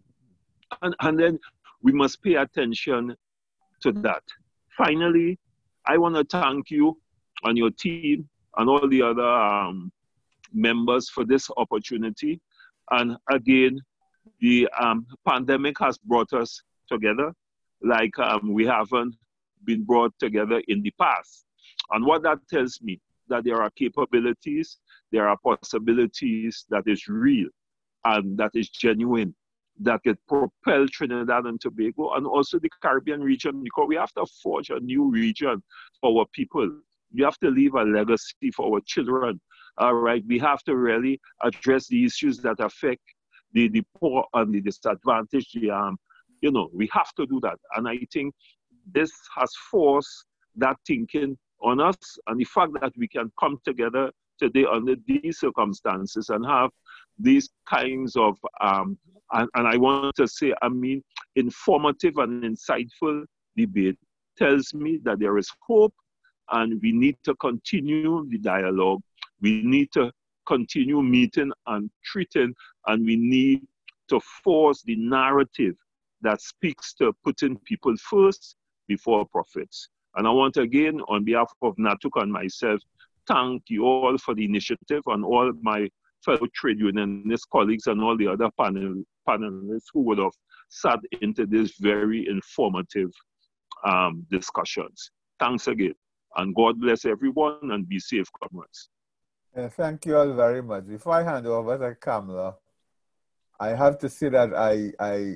S6: And then we must pay attention to that. Finally, I want to thank you and your team and all the other members for this opportunity. And again, the pandemic has brought us together like we haven't been brought together in the past. And what that tells me, that there are capabilities, there are possibilities that is real and that is genuine, that could propel Trinidad and Tobago and also the Caribbean region, because we have to forge a new region for our people. We have to leave a legacy for our children. All right, we have to really address the issues that affect the poor and the disadvantaged. We have to do that. And I think this has forced that thinking on us, and the fact that we can come together today under these circumstances and have these kinds of, and I want to say, informative and insightful debate tells me that there is hope, and we need to continue the dialogue. We need to continue meeting and treating, and we need to force the narrative that speaks to putting people first before profits. And I want to again, on behalf of Natuk and myself, thank you all for the initiative, and all my fellow trade unionist colleagues and all the other panelists who would have sat into this very informative discussions. Thanks again, and God bless everyone, and be safe, comrades.
S3: Thank you all very much. Before I hand over to Kamla, I have to say that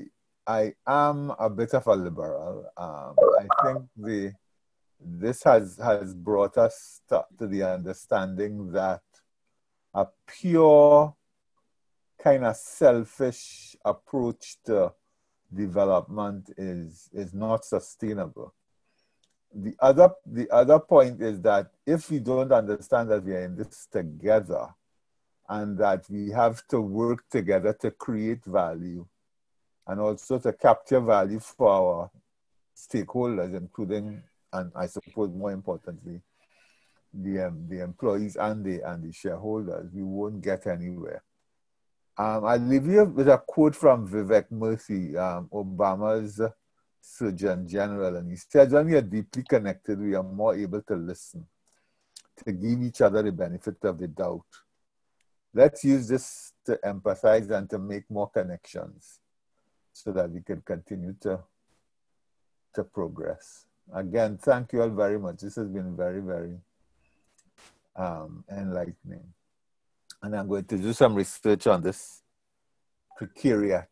S3: I am a bit of a liberal. I think this has brought us to the understanding that a pure kind of selfish approach to development is not sustainable. The other point is that if we don't understand that we are in this together and that we have to work together to create value and also to capture value for our stakeholders, including, and I suppose more importantly, the employees and the shareholders, we won't get anywhere. I'll leave you with a quote from Vivek Murthy, Obama's Surgeon General, and he said, when we are deeply connected, we are more able to listen, to give each other the benefit of the doubt. Let's use this to emphasize and to make more connections so that we can continue to progress. Again, thank you all very much. This has been very, very enlightening. And I'm going to do some research on this precariat.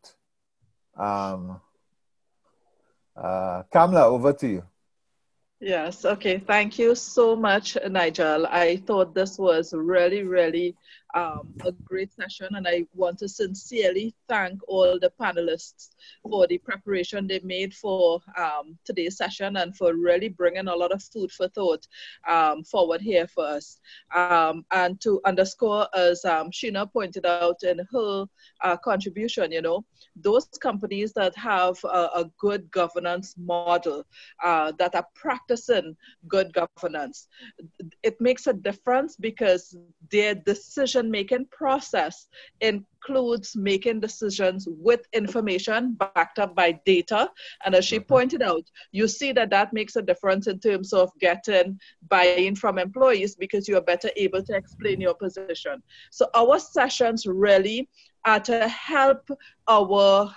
S3: Kamla, over to you.
S1: Yes, okay. Thank you so much, Nigel. I thought this was really, really a great session, and I want to sincerely thank all the panelists for the preparation they made for today's session and for really bringing a lot of food for thought forward here for us. And to underscore, as Sheena pointed out in her contribution, you know, those companies that have a good governance model, that are practicing good governance, it makes a difference because their decision-making process includes making decisions with information backed up by data. And as she pointed out, you see that that makes a difference in terms of getting buy-in from employees because you are better able to explain your position. So our sessions really are to help our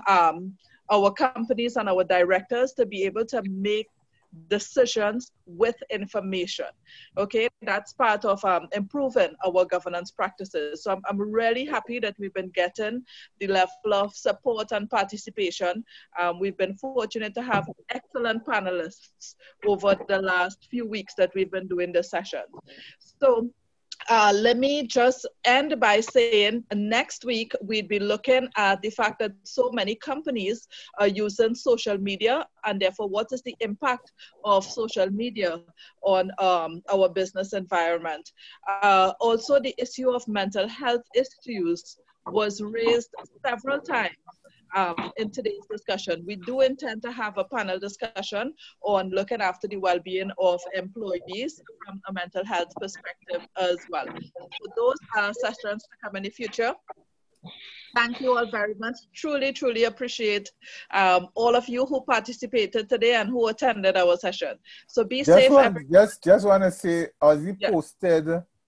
S1: companies and our directors to be able to make decisions with information. Okay, that's part of improving our governance practices. So I'm really happy that we've been getting the level of support and participation. We've been fortunate to have excellent panelists over the last few weeks that we've been doing this session. So let me just end by saying next week we'd be looking at the fact that so many companies are using social media, and therefore what is the impact of social media on our business environment. Also, the issue of mental health issues was raised several times in today's discussion. We do intend to have a panel discussion on looking after the well-being of employees from a mental health perspective as well. So those are sessions to come in the future. Thank you all very much. Truly, truly appreciate all of you who participated today and who attended our session. So be safe.
S3: Just want to say, Ozzy posted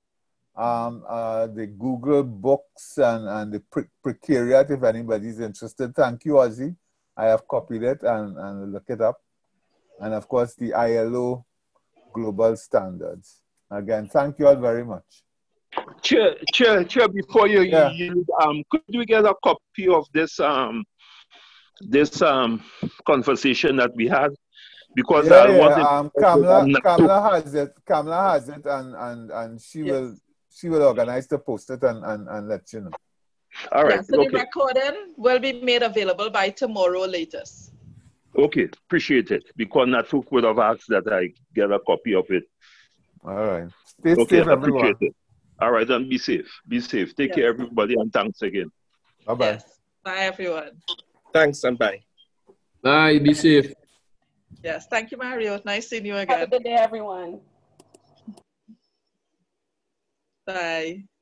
S3: the Google Books and the Precariat, if anybody's interested. Thank you, Ozzy. I have copied it and look it up. And of course, the ILO Global Standards. Again, thank you all very much.
S6: Chair, before you yield, could we get a copy of this conversation that we had? Because
S3: Kamla has it, and she will organize to post it and let you know.
S6: All right.
S1: So the recording will be made available by tomorrow latest.
S6: Okay, appreciate it. Because Natuk would have asked that I get a copy of it.
S3: All right. Stay safe, everyone.
S6: It. All right, then be safe. Be safe. Take care, everybody, and thanks again.
S3: Bye-bye.
S1: Yes. Bye, everyone.
S2: Thanks, and bye.
S5: Bye, be safe.
S1: Yes, thank you, Mario. Nice seeing you again.
S7: Have a good day, everyone.
S1: Bye.